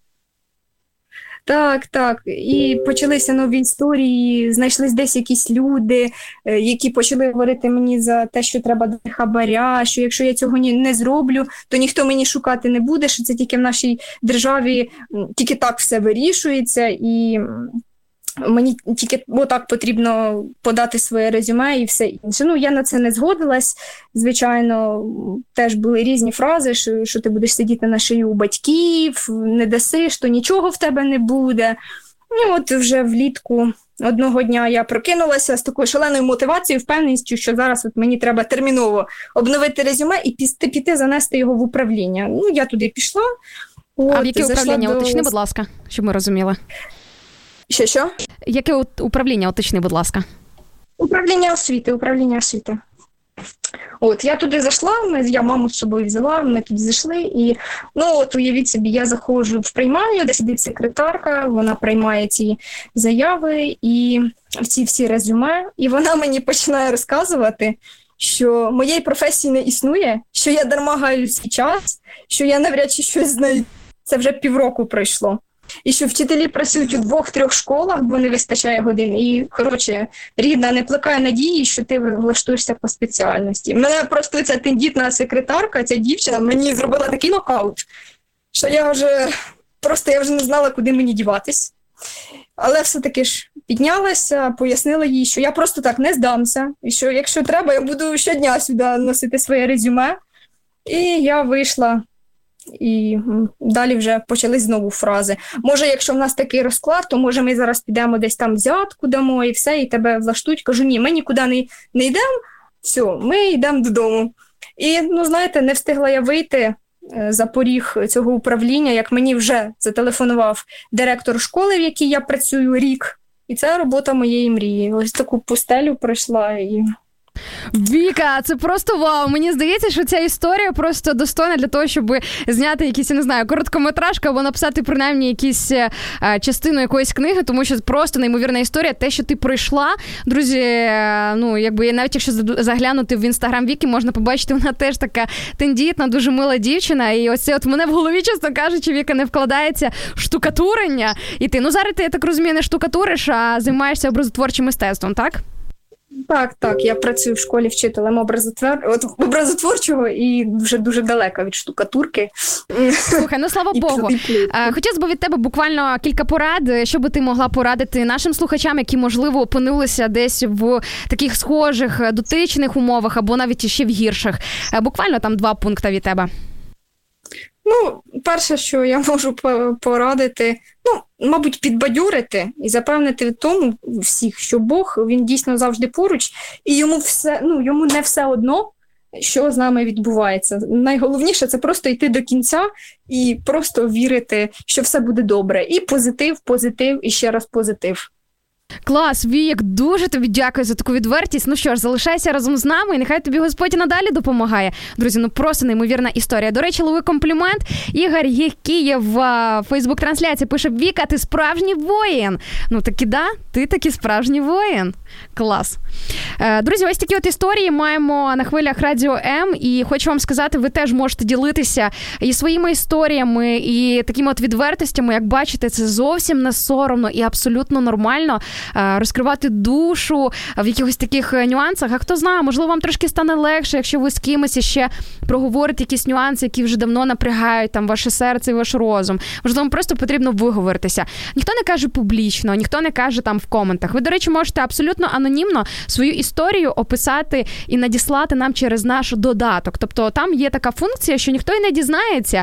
Так, так. І почалися нові історії, знайшлись десь якісь люди, які почали говорити мені за те, що треба дати хабаря, що якщо я цього не зроблю, то ніхто мені шукати не буде, що це тільки в нашій державі, тільки так все вирішується, і мені тільки отак потрібно подати своє резюме і все інше. Ну, я на це не згодилась. Звичайно, теж були різні фрази, що, що ти будеш сидіти на шиї у батьків, не даси, що нічого в тебе не буде. І от вже влітку одного дня я прокинулася з такою шаленою мотивацією, впевненістю, що зараз от мені треба терміново обновити резюме і піти, піти занести його в управління. Ну, я туди пішла. От, а в яке управління? до... Уточни, будь ласка, щоб ми розуміли. Що, що? Яке управління, уточни, будь ласка. Управління освіти, управління освіти. От, я туди зайшла, ми, я маму з собою взяла, ми туди зайшли, і, ну, от, уявіть собі, я заходжу в приймальню, де сидить секретарка, вона приймає ці заяви і ці всі резюме, і вона мені починає розказувати, що моєї професії не існує, що я дарма гаю свій час, що я навряд чи щось знаю. Це вже півроку пройшло. І що вчителі працюють у двох-трьох школах, бо не вистачає годин. І, коротше, рідна, не плекає надії, що ти влаштуєшся по спеціальності. Мене просто ця тендітна секретарка, ця дівчина, мені зробила такий нокаут, що я вже, просто я вже не знала, куди мені діватись. Але все-таки ж піднялася, пояснила їй, що я просто так не здамся. І що якщо треба, я буду щодня сюди носити своє резюме. І я вийшла, і далі вже почались знову фрази. Може, якщо в нас такий розклад, то може ми зараз підемо десь там взятку дамо і все, і тебе влаштують. Кажу, ні, ми нікуди не, не йдемо, все, ми йдемо додому. І, ну, знаєте, не встигла я вийти за поріг цього управління, як мені вже зателефонував директор школи, в якій я працюю рік. І це робота моєї мрії. Ось таку пустелю пройшла і... Віка, це просто вау. Мені здається, що ця історія просто достойна для того, щоб зняти якісь, я не знаю, короткометражку або написати принаймні якісь е, частину якоїсь книги, тому що просто неймовірна історія. Те, що ти пройшла, друзі, е, ну, якби навіть якщо заглянути в інстаграм Віки, можна побачити, вона теж така тендітна, дуже мила дівчина. І ось це от мене в голові, чесно кажучи, Віка, не вкладається в штукатурення. І ти, ну зараз ти, я так розумію, не штукатуриш, а займаєшся образотворчим мистецтвом, так? Так, так, я працюю в школі вчителем образотвор... От, образотворчого і вже дуже далека від штукатурки. Слухай, ну слава Богу. Хотілося б від тебе буквально кілька порад, що би ти могла порадити нашим слухачам, які, можливо, опинилися десь в таких схожих, дотичних умовах або навіть ще в гірших. Буквально там два пункти від тебе. Ну, перше, що я можу порадити, ну, мабуть, підбадьорити і запевнити в тому всіх, що Бог, він дійсно завжди поруч, і йому все, ну, йому не все одно, що з нами відбувається. Найголовніше – це просто йти до кінця і просто вірити, що все буде добре. І позитив, позитив, і ще раз позитив. Клас, Вік, дуже тобі дякую за таку відвертість. Ну що ж, залишайся разом з нами, і нехай тобі Господь надалі допомагає. Друзі, ну просто неймовірна історія. До речі, лови комплімент. Ігор Київ в Фейсбук-трансляції пише: Віка, ти справжній воїн. Ну таки да, ти таки справжній воїн. Клас. Друзі, ось такі от історії маємо на хвилях Радіо М, і хочу вам сказати, ви теж можете ділитися і своїми історіями, і такими от відвертостями. Як бачите, це зовсім не соромно і абсолютно нормально розкривати душу в якихось таких нюансах. А хто знає, можливо, вам трошки стане легше, якщо ви з кимось ще проговорите якісь нюанси, які вже давно напрягають там ваше серце і ваш розум. Можливо, вам просто потрібно виговоритися. Ніхто не каже публічно, ніхто не каже там в коментах. Ви, до речі, можете абсолютно анонімно свою історію описати і надіслати нам через наш додаток. Тобто там є така функція, що ніхто і не дізнається,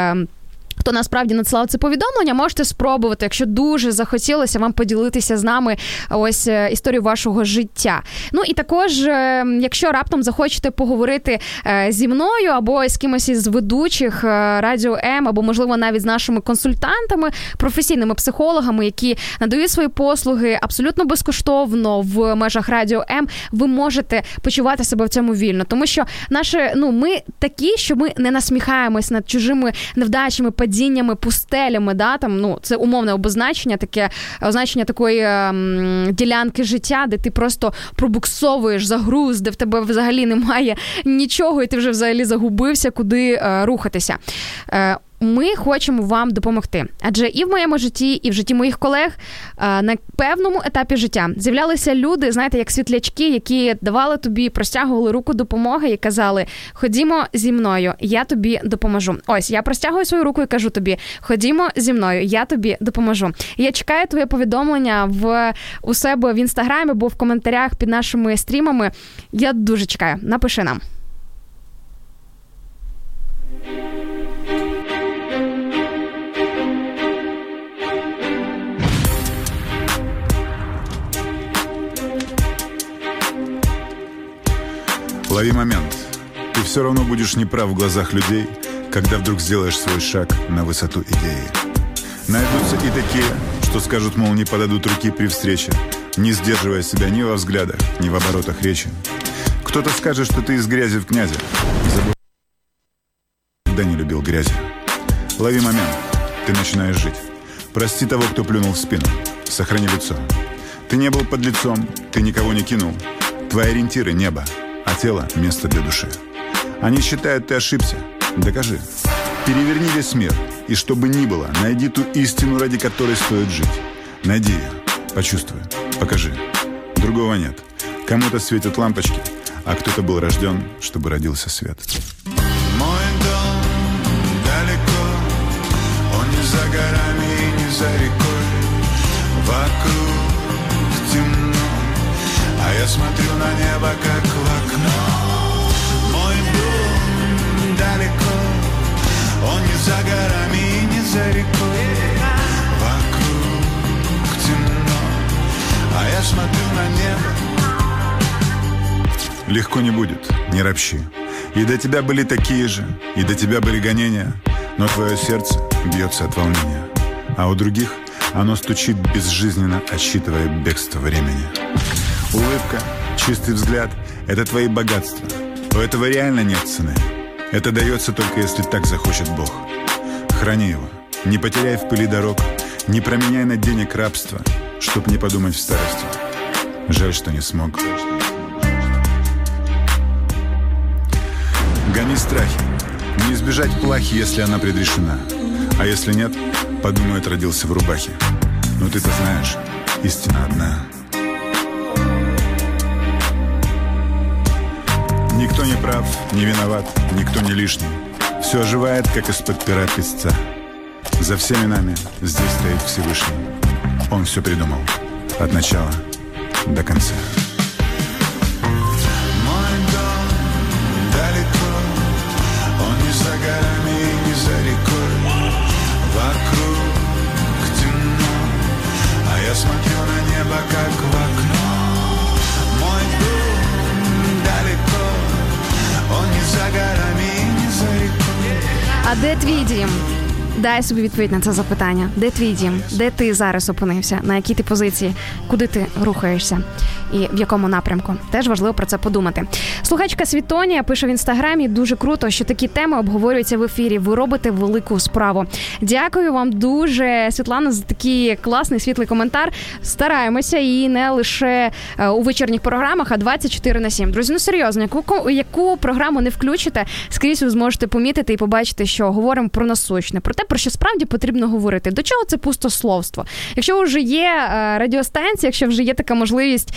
хто насправді надсилав це повідомлення. Можете спробувати, якщо дуже захотілося вам поділитися з нами ось історію вашого життя. Ну і також, якщо раптом захочете поговорити зі мною або з кимось із ведучих Радіо М, або, можливо, навіть з нашими консультантами, професійними психологами, які надають свої послуги абсолютно безкоштовно в межах Радіо М, ви можете почувати себе в цьому вільно. Тому що наші, ну, ми такі, що ми не насміхаємось над чужими невдачами, падіннями, пустелями, да, там, ну, це умовне обозначення, таке означення такої ем, ділянки життя, де ти просто пробуксовуєш загруз, де в тебе взагалі немає нічого, і ти вже взагалі загубився, куди е, рухатися. Е, Ми хочемо вам допомогти. Адже і в моєму житті, і в житті моїх колег на певному етапі життя з'являлися люди, знаєте, як світлячки, які давали тобі, простягували руку допомоги і казали: ходімо зі мною, я тобі допоможу. Ось, я простягую свою руку і кажу тобі: ходімо зі мною, я тобі допоможу. Я чекаю твоє повідомлення в, у себе в Інстаграмі або в коментарях під нашими стрімами. Я дуже чекаю. Напиши нам. Лови момент. Ты все равно будешь неправ в глазах людей, когда вдруг сделаешь свой шаг на высоту идеи. Найдутся и такие, что скажут, мол, не подадут руки при встрече, не сдерживая себя ни во взглядах, ни в оборотах речи. Кто-то скажет, что ты из грязи в князи. Забыл, да не любил грязи. Лови момент. Ты начинаешь жить. Прости того, кто плюнул в спину. Сохрани лицо. Ты не был под лицом, ты никого не кинул. Твои ориентиры — небо, а тело – место для души. Они считают, ты ошибся. Докажи. Переверни весь мир, и что бы ни было, найди ту истину, ради которой стоит жить. Найди ее, почувствуй, покажи. Другого нет. Кому-то светят лампочки, а кто-то был рожден, чтобы родился свет. Мой дом далеко, он не за горами и не за рекой. Вокруг темно, а я смотрю на небо, как в окно. Мой дом далеко. легко не будет, не ропщи. И до тебя были такие же, и до тебя были гонения, но твое сердце бьется от волнения, а у других оно стучит безжизненно, отсчитывая бегство времени. Улыбка, чистый взгляд — это твои богатства. У этого реально нет цены. Это дается только, если так захочет Бог. Храни его, не потеряй в пыли дорог, не променяй на денег рабство, чтоб не подумать в старости. Жаль, что не смог. Гони страхи, не избежать плахи, если она предрешена. А если нет, подумает, родился в рубахе. Но ты-то знаешь, истина одна. Никто не прав, не виноват, никто не лишний. Все оживает, как из-под пера песца. За всеми нами здесь стоит Всевышний. Он все придумал, от начала до конца. Мой дом далеко, он не за горами, не за рекой. Вокруг темно, а я смотрю на небо, как в окно. Мой дом далеко, он не за горами, не за рекой. А де твій дім? Дай собі відповідь на це запитання. Де твій дім? Де ти зараз опинився? На якій ти позиції? Куди ти рухаєшся? І в якому напрямку? Теж важливо про це подумати. Слухачка Світонія пише в Інстаграмі: дуже круто, що такі теми обговорюються в ефірі. Ви робите велику справу. Дякую вам дуже, Світлана, за такий класний, світлий коментар. Стараємося і не лише у вечірніх програмах, а двадцять чотири на сім. Друзі, ну серйозно, яку, яку програму не включите, скрізь ви зможете помітити і побачити, що говоримо про насущне, про те, про що справді потрібно говорити. До чого це пустословство? Якщо вже є радіостанція, якщо вже є така можливість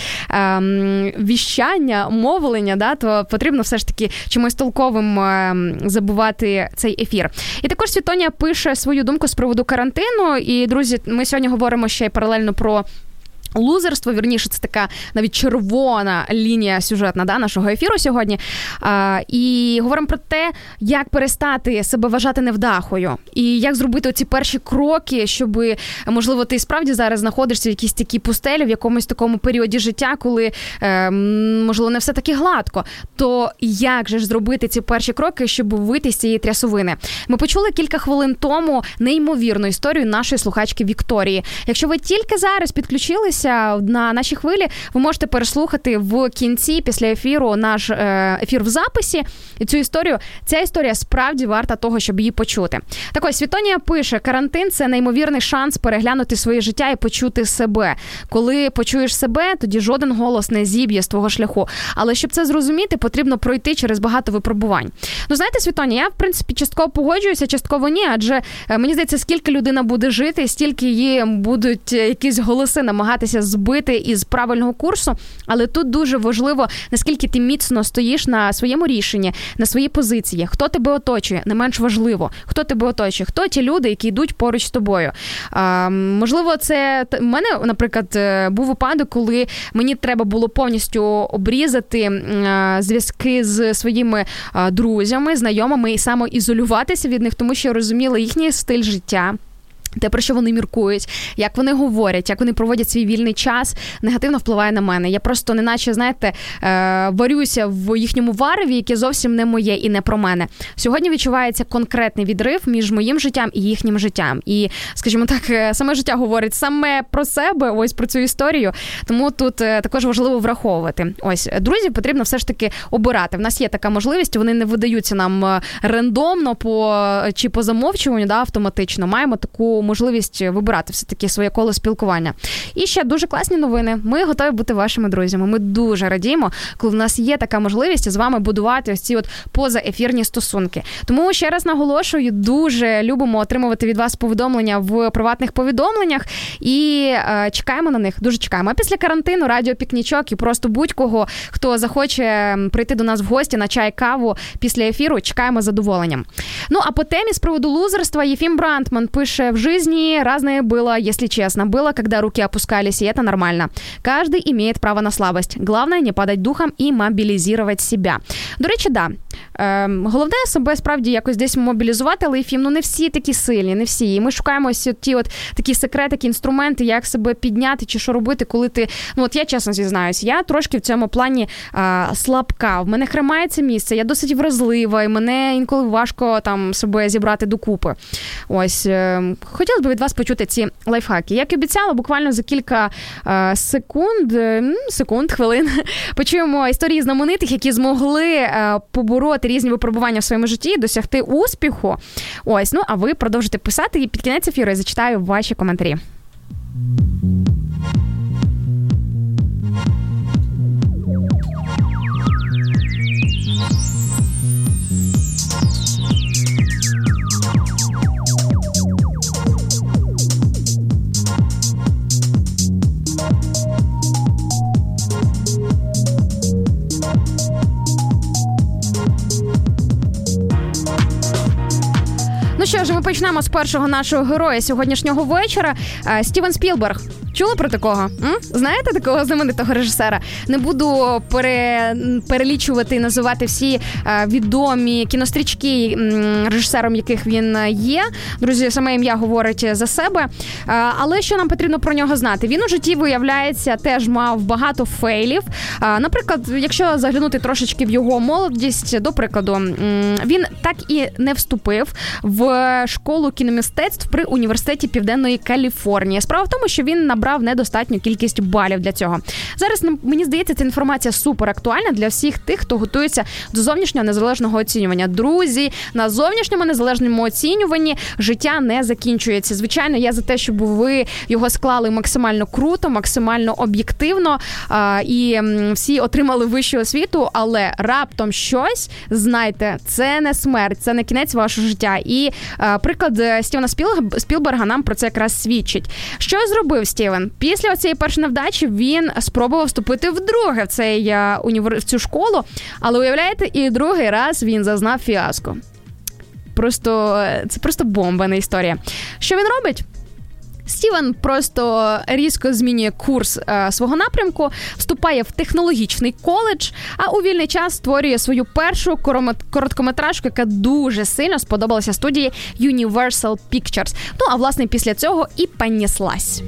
ем, віщання, мовлення, да, то потрібно все ж таки чимось толковим ем, забувати цей ефір. І також Світонія пише свою думку з приводу карантину. І, друзі, ми сьогодні говоримо ще й паралельно про лузерство, вірніше, це така навіть червона лінія сюжетна, да, нашого ефіру сьогодні. А, і говоримо про те, як перестати себе вважати невдахою. І як зробити оці перші кроки, щоб, можливо, ти справді зараз знаходишся в якійсь такій пустелі, в якомусь такому періоді життя, коли, е, можливо, не все таки гладко. То як же ж зробити ці перші кроки, щоб вийти з цієї трясовини? Ми почули кілька хвилин тому неймовірну історію нашої слухачки Вікторії. Якщо ви тільки зараз підключилися на наші хвилі, ви можете переслухати в кінці, після ефіру, наш ефір в записі. І цю історію, ця історія справді варта того, щоб її почути. Так ось, Світонія пише: карантин – це неймовірний шанс переглянути своє життя і почути себе. Коли почуєш себе, тоді жоден голос не зіб'є з твого шляху. Але щоб це зрозуміти, потрібно пройти через багато випробувань. Ну, знаєте, Світонія, я, в принципі, частково погоджуюся, частково ні, адже мені здається, скільки людина буде жити, стільки її будуть якісь голоси намагатися збити із правильного курсу, але тут дуже важливо, наскільки ти міцно стоїш на своєму рішенні, на своїй позиції. Хто тебе оточує, не менш важливо. Хто тебе оточує? Хто ті люди, які йдуть поруч з тобою? А, можливо, це... У мене, наприклад, був випадок, коли мені треба було повністю обрізати зв'язки з своїми друзями, знайомими і самоізолюватися від них, тому що я розуміла їхній стиль життя, те, про що вони міркують, як вони говорять, як вони проводять свій вільний час, негативно впливає на мене. Я просто неначе, знаєте, варюся в їхньому вареві, яке зовсім не моє і не про мене. Сьогодні відчувається конкретний відрив між моїм життям і їхнім життям. І, скажімо так, саме життя говорить саме про себе, ось про цю історію. Тому тут також важливо враховувати. Ось, друзі, потрібно все ж таки обирати. В нас є така можливість, вони не видаються нам рандомно по, чи по замовчуванню, да, автоматично. Маємо таку можливість вибирати все-таки своє коло спілкування. І ще дуже класні новини. Ми готові бути вашими друзями. Ми дуже радіємо, коли в нас є така можливість з вами будувати ось ці от позаефірні стосунки. Тому ще раз наголошую, дуже любимо отримувати від вас повідомлення в приватних повідомленнях і е, чекаємо на них, дуже чекаємо. А після карантину радіо Пікнічок і просто будь-кого, хто захоче прийти до нас в гості на чай, каву після ефіру, чекаємо з задоволенням. Ну, а по темі з приводу лузерства Єфім Брантман пише: в жизни разное было, если честно. Было, когда руки опускались, и это нормально. Каждый имеет право на слабость. Главное, не падать духом і мобілізувати себе. До речі, да. Е, головне себе справді якось десь мобілізувати, але Єфім, ну не всі такі сильні, не всі. І ми шукаємо ось ті от такі секретики, інструменти, як себе підняти чи що робити, коли ти... Ну от я чесно зізнаюсь, я трошки в цьому плані е, слабка. В мене хримається місце, я досить вразлива, і мене інколи важко там себе зібрати докупи. Ось. Е, хотілося б від вас почути ці лайфхаки. Як і обіцяла, буквально за кілька е, секунд, е, секунд, хвилин, почуємо історії знаменитих, які змогли е, побороти різні випробування в своєму житті, досягти успіху. Ось, ну, а ви продовжуйте писати, і під кінець ефіру я зачитаю ваші коментарі. Ну що ж, ми почнемо з першого нашого героя сьогоднішнього вечора. Стівен Спілберг. Чули про такого? М? Знаєте такого знаменитого режисера? Не буду пере... перелічувати і називати всі е, відомі кінострічки, м, режисером яких він є. Друзі, саме ім'я говорить за себе. Е, але що нам потрібно про нього знати? Він у житті, виявляється, теж мав багато фейлів. Е, наприклад, якщо заглянути трошечки в його молодість, до прикладу, м, він так і не вступив в школу кіномистецтв при університеті Південної Каліфорнії. Справа в тому, що він на брав недостатню кількість балів для цього. Зараз, мені здається, ця інформація супер актуальна для всіх тих, хто готується до зовнішнього незалежного оцінювання. Друзі, на зовнішньому незалежному оцінюванні життя не закінчується. Звичайно, я за те, щоб ви його склали максимально круто, максимально об'єктивно а, і всі отримали вищу освіту, але раптом щось, знайте, це не смерть, це не кінець вашого життя. І а, приклад Стівена Спілберга нам про це якраз свідчить. Що зробив Стівен? Після цієї першої невдачі він спробував вступити вдруге в, цей, універ... в цю школу, але, уявляєте, і другий раз він зазнав фіаско. Просто, це просто бомбана історія. Що він робить? Стівен просто різко змінює курс е, свого напрямку, вступає в технологічний коледж, а у вільний час створює свою першу короткометражку, яка дуже сильно сподобалася студії Universal Pictures. Ну, а власне після цього і понеслась.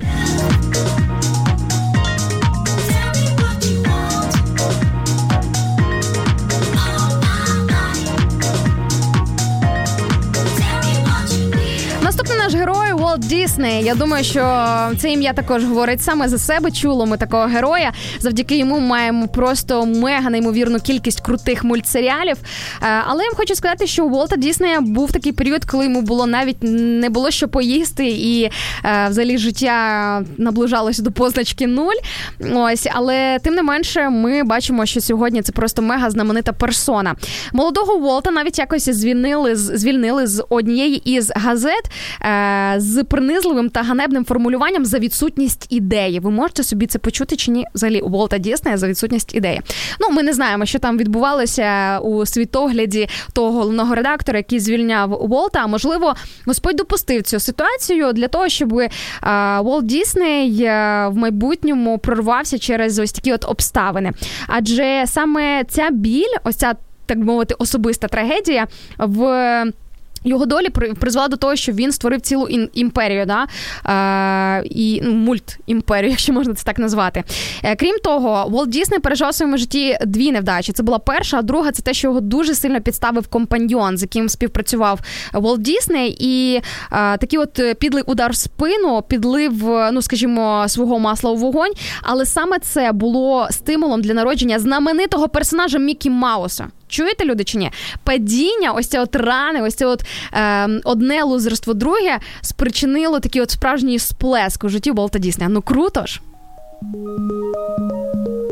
Наступний наш герой Уолт Дісней. Я думаю, що це ім'я також говорить саме за себе. Чуло ми такого героя. Завдяки йому маємо просто мега неймовірну кількість крутих мультсеріалів. Але я вам хочу сказати, що у Уолта Діснея був такий період, коли йому було навіть не було що поїсти, і взагалі життя наближалося до позначки нуль. Ось, але тим не менше ми бачимо, що сьогодні це просто мега знаменита персона. Молодого Уолта навіть якось звільнили, звільнили з однієї із газет з принизливим та ганебним формулюванням за відсутність ідеї. Ви можете собі це почути чи ні? Взагалі, у Уолта Діснея за відсутність ідеї. Ну, ми не знаємо, що там відбувалося у світогляді того головного редактора, який звільняв Уолта. А можливо, Господь допустив цю ситуацію для того, щоб Уолт Дісней в майбутньому прорвався через ось такі от обставини. Адже саме ця біль, ось ця, так мовити, особиста трагедія в його долі призвела до того, що він створив цілу імперію, да? е, і ну, мульт-імперію, якщо можна це так назвати. Е, крім того, Уолт Дісней пережив у своєму житті дві невдачі. Це була перша, а друга – це те, що його дуже сильно підставив компаньйон, з яким співпрацював Уолт Дісней, і е, такий от підлий удар в спину підлив, ну, скажімо, свого масла у вогонь, але саме це було стимулом для народження знаменитого персонажа Мікі Мауса. Чуєте, люди, чи ні? Падіння, ось це от рани, ось це от е, одне лузерство, друге спричинило такий от справжній сплеск у житті Уолта Діснея. Ну, круто ж!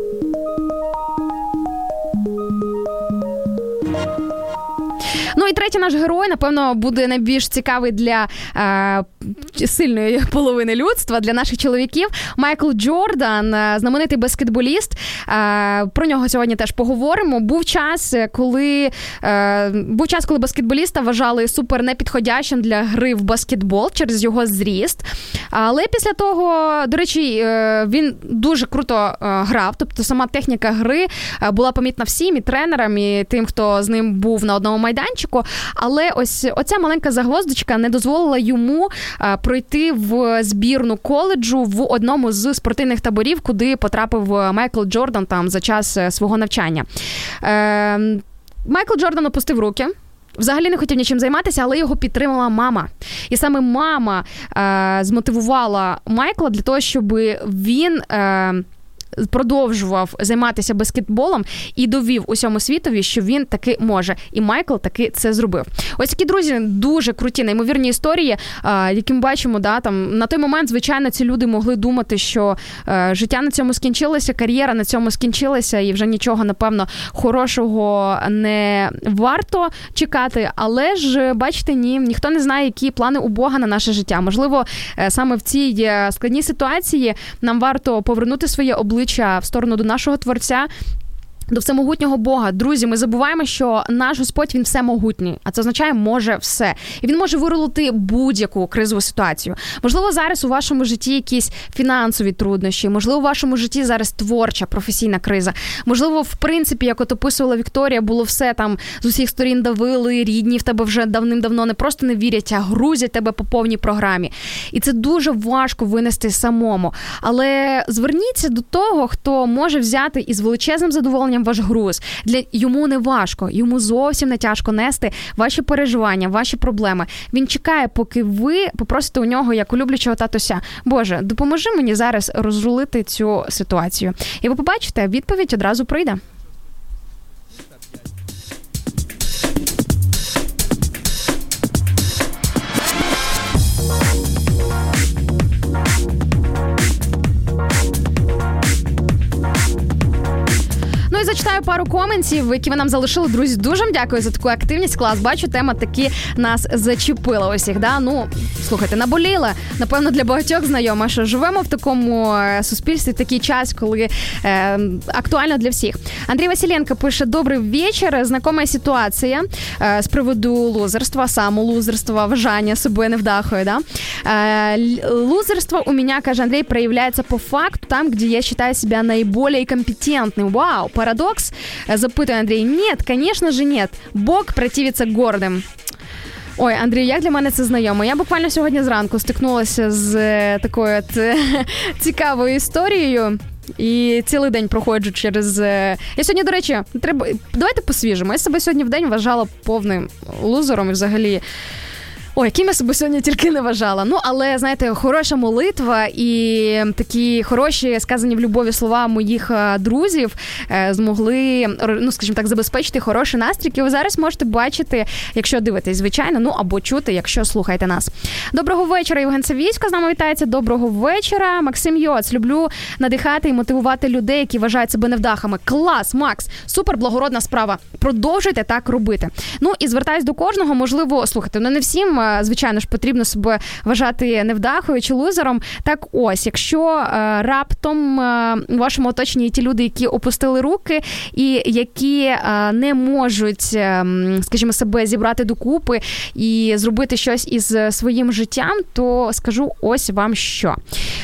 Ну і третій третій наш герой, напевно, буде найбільш цікавий для е, сильної половини людства, для наших чоловіків. Майкл Джордан, знаменитий баскетболіст. Е, про нього сьогодні теж поговоримо. Був час, коли, е, був час, коли баскетболіста вважали супер непідходящим для гри в баскетбол через його зріст. Але після того, до речі, е, він дуже круто е, грав, тобто сама техніка гри е, була помітна всім, і тренерам, і тим, хто з ним був на одному майданчику. Але ось оця маленька загвоздочка не дозволила йому е, пройти в збірну коледжу в одному з спортивних таборів, куди потрапив Майкл Джордан там за час свого навчання. Е, Майкл Джордан опустив руки. Взагалі не хотів нічим займатися, але його підтримала мама. І саме мама е, змотивувала Майкла для того, щоб він е, продовжував займатися баскетболом і довів усьому світові, що він таки може. І Майкл таки це зробив. Ось такі, друзі, дуже круті, неймовірні історії, які ми бачимо. Да, там, на той момент, звичайно, ці люди могли думати, що е, життя на цьому скінчилося, кар'єра на цьому скінчилася, і вже нічого, напевно, хорошого не варто чекати. Але ж, бачите, ні, ніхто не знає, які плани у Бога на наше життя. Можливо, е, саме в цій складній ситуації нам варто повернути своє обличчя в сторону до нашого Творця, до всемогутнього Бога. Друзі, ми забуваємо, що наш Господь, Він всемогутній, а це означає може все. І Він може вирулити будь-яку кризову ситуацію. Можливо, зараз у вашому житті якісь фінансові труднощі, можливо, у вашому житті зараз творча, професійна криза. Можливо, в принципі, як от описувала Вікторія, було все там з усіх сторін давили, рідні в тебе вже давним-давно не просто не вірять, а грузять тебе по повній програмі. І це дуже важко винести самому. Але зверніться до того, хто може взяти із величезним задоволенням ваш груз. Для йому не важко, йому зовсім не тяжко нести ваші переживання, ваші проблеми. Він чекає, поки ви попросите у нього, як у люблячого татуся: Боже, допоможи мені зараз розрулити цю ситуацію. І ви побачите, відповідь одразу прийде. Зачитаю пару коментів, які ви нам залишили. Друзі, дуже вам дякую за таку активність. Клас, бачу, тема таки нас зачепила усіх. Да? Ну, слухайте, наболіла. Напевно, для багатьох знайома, що живемо в такому суспільстві, такий час, коли е, актуально для всіх. Андрій Василенко пише: «Добрий вечір. Знакома ситуація е, з приводу лузерства, самолузерства, вважання себе невдахою. Да? Е, лузерство у меня, каже Андрей, проявляется по факту там, где я считаю себя наиболее компетентным». Вау, парадокс. Запитує Андрій. Нет, конечно же нет. Бог противиться гордим. Ой, Андрій, як для мене це знайомо. Я буквально сьогодні зранку стикнулася з такою от цікавою історією. І цілий день проходжу через... Я сьогодні, до речі, треба... давайте посвіжимо. Я себе сьогодні в день вважала повним лузером і взагалі... Ой, яким я себе сьогодні тільки не вважала. Ну, але, знаєте, хороша молитва і такі хороші, сказані в любові слова моїх друзів змогли, ну, скажімо так, забезпечити хороший настрій, який ви зараз можете бачити, якщо дивитесь, звичайно, ну, або чути, якщо слухаєте нас. Доброго вечора, Євген Савійсько з нами вітається. Доброго вечора, Максим Йоц. Люблю надихати і мотивувати людей, які вважають себе невдахами. Клас, Макс! Супер благородна справа. Продовжуйте так робити. Ну, і звертаюсь до кожного, можливо, слухайте, ну, не всім, звичайно ж, потрібно себе вважати невдахою чи лузером. Так ось, якщо е, раптом е, у вашому оточенні ті люди, які опустили руки і які е, не можуть, е, скажімо, себе зібрати докупи і зробити щось із своїм життям, то скажу ось вам що.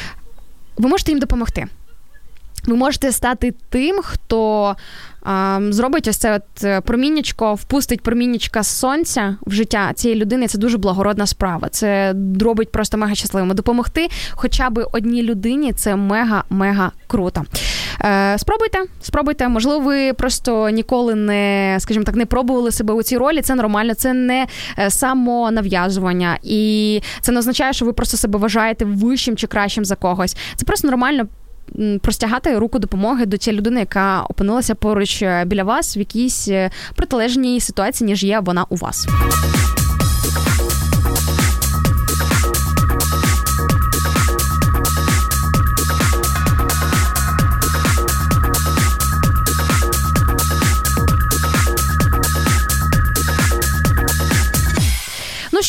Ви можете їм допомогти. Ви можете стати тим, хто а, зробить ось це от проміннячко, впустить проміннячка з сонця в життя цієї людини. Це дуже благородна справа. Це робить просто мега щасливим. Допомогти хоча б одній людині – це мега-мега круто. Е, спробуйте, спробуйте. Можливо, ви просто ніколи не, скажімо так, не пробували себе у цій ролі. Це нормально, це не самонав'язування. І це не означає, що ви просто себе вважаєте вищим чи кращим за когось. Це просто нормально простягати руку допомоги до тієї людини, яка опинилася поруч біля вас в якійсь протилежній ситуації, ніж є вона у вас.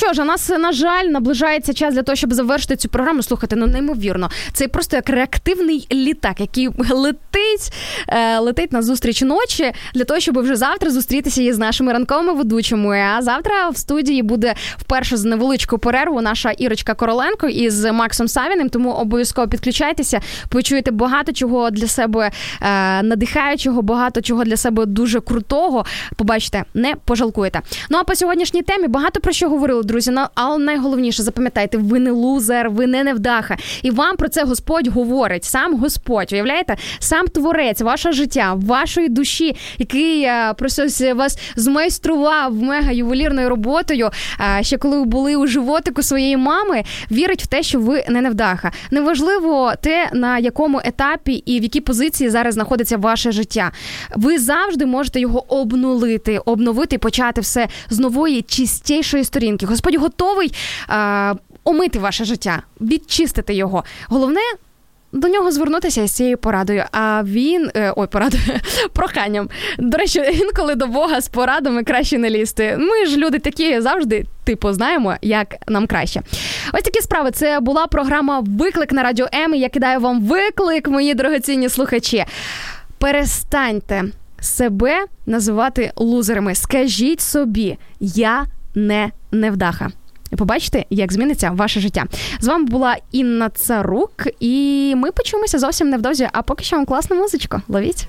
що ж, у нас, на жаль, наближається час для того, щоб завершити цю програму. Слухайте, ну неймовірно. Це просто як реактивний літак, який летить, е, летить на зустріч ночі для того, щоб вже завтра зустрітися із нашими ранковими ведучими. А завтра в студії буде вперше з невеличкою перерву наша Ірочка Короленко із Максом Савіним, тому обов'язково підключайтеся, почуєте багато чого для себе е, надихаючого, багато чого для себе дуже крутого. Побачите, не пожалкуєте. Ну а по сьогоднішній темі багато про що говорили, друзі, але найголовніше, запам'ятайте, ви не лузер, ви не невдаха. І вам про це Господь говорить, сам Господь, уявляєте? Сам Творець, ваше життя, вашої душі, який просто вас змайстрував мега-ювелірною роботою, ще коли ви були у животику своєї мами, вірить в те, що ви не невдаха. Неважливо те, на якому етапі і в якій позиції зараз знаходиться ваше життя. Ви завжди можете його обнулити, обновити і почати все з нової, чистішої сторінки. Господь готовий а, омити ваше життя, відчистити його. Головне – до нього звернутися із цією порадою, а він, е, ой, порадою, проханням. До речі, інколи до Бога з порадами краще не лізти. Ми ж люди такі завжди, типу, знаємо, як нам краще. Ось такі справи. Це була програма «Виклик» на Радіо М. Я кидаю вам виклик, мої дорогоцінні слухачі. Перестаньте себе називати лузерами. Скажіть собі, я не невдаха. І побачите, як зміниться ваше життя. З вами була Інна Царук, і ми почуємося зовсім невдовзі, а поки що вам класну музичку. Ловіть!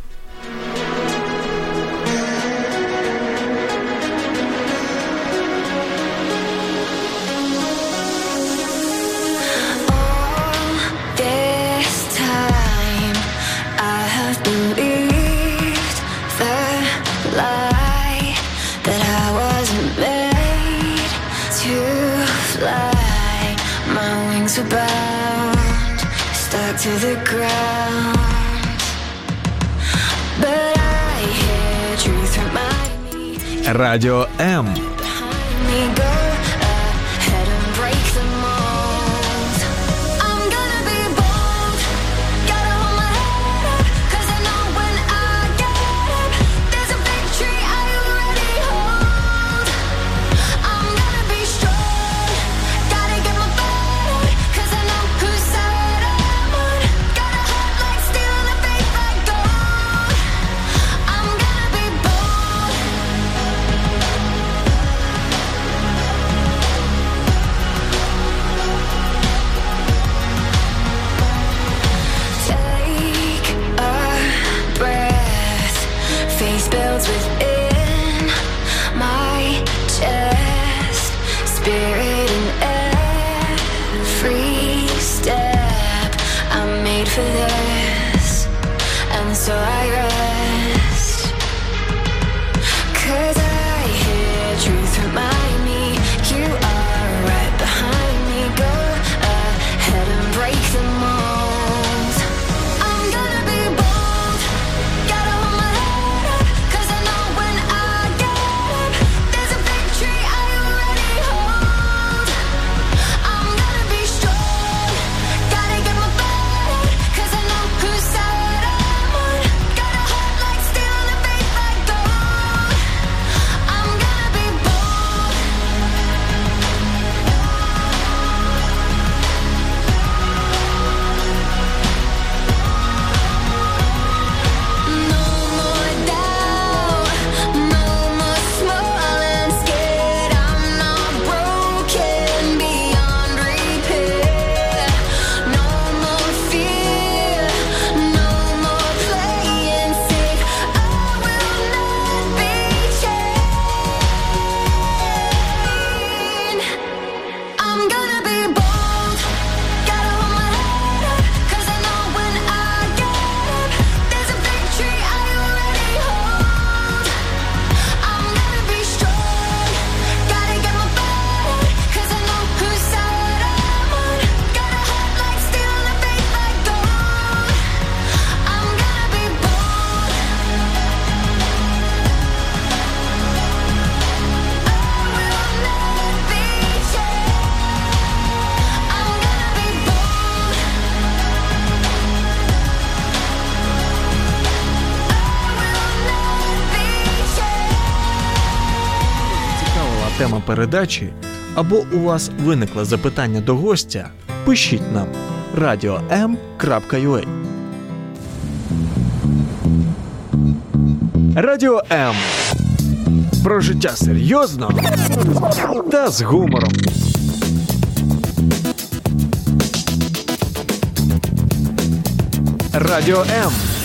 Bound, stuck to the ground, but I hear truth remind me. Радіо М. Behind me, go ahead and break the mold. I'm gonna be bold, gotta hold my head up, 'cause I know when I get up, there's a victory I already hold. I'm gonna be strong, gotta get my back, 'cause I know whose side I'm on. Got a heart like steel and a faith like gold. I'm gonna be bold. Take a breath, face builds within my chest, spirit in every step. I'm made for this, and so I rest, 'cause I hear truth remind me you are right behind me. Go ahead and break the mold. I'm gonna be bold, gotta hold my head up, 'cause I know when I get up, there's a victory I already hold. I'm gonna be strong, gotta get my back, 'cause I know whose side I'm on. Got a heart like steel and a faith like gold. I'm gonna be bold. No more doubt, no more small and scared. I'm not broken beyond repair. No more fear, no more playing safe. I will not be chained. I'm gonna be bold, gotta hold my head up, 'cause I know when I get up, there's a victory I already hold. I'm gonna be strong, gotta get my back, 'cause I know whose side I'm on. Got a heart like steel and a faith like gold. I'm gonna be bold. I will not be chained. I'm gonna be bold. I will not be chained. Цікава тема передачі, або у вас виникло запитання до гостя, пишіть нам радіо ем крапка ю а. Радіо М. Про життя серйозно та з гумором. Радіо М.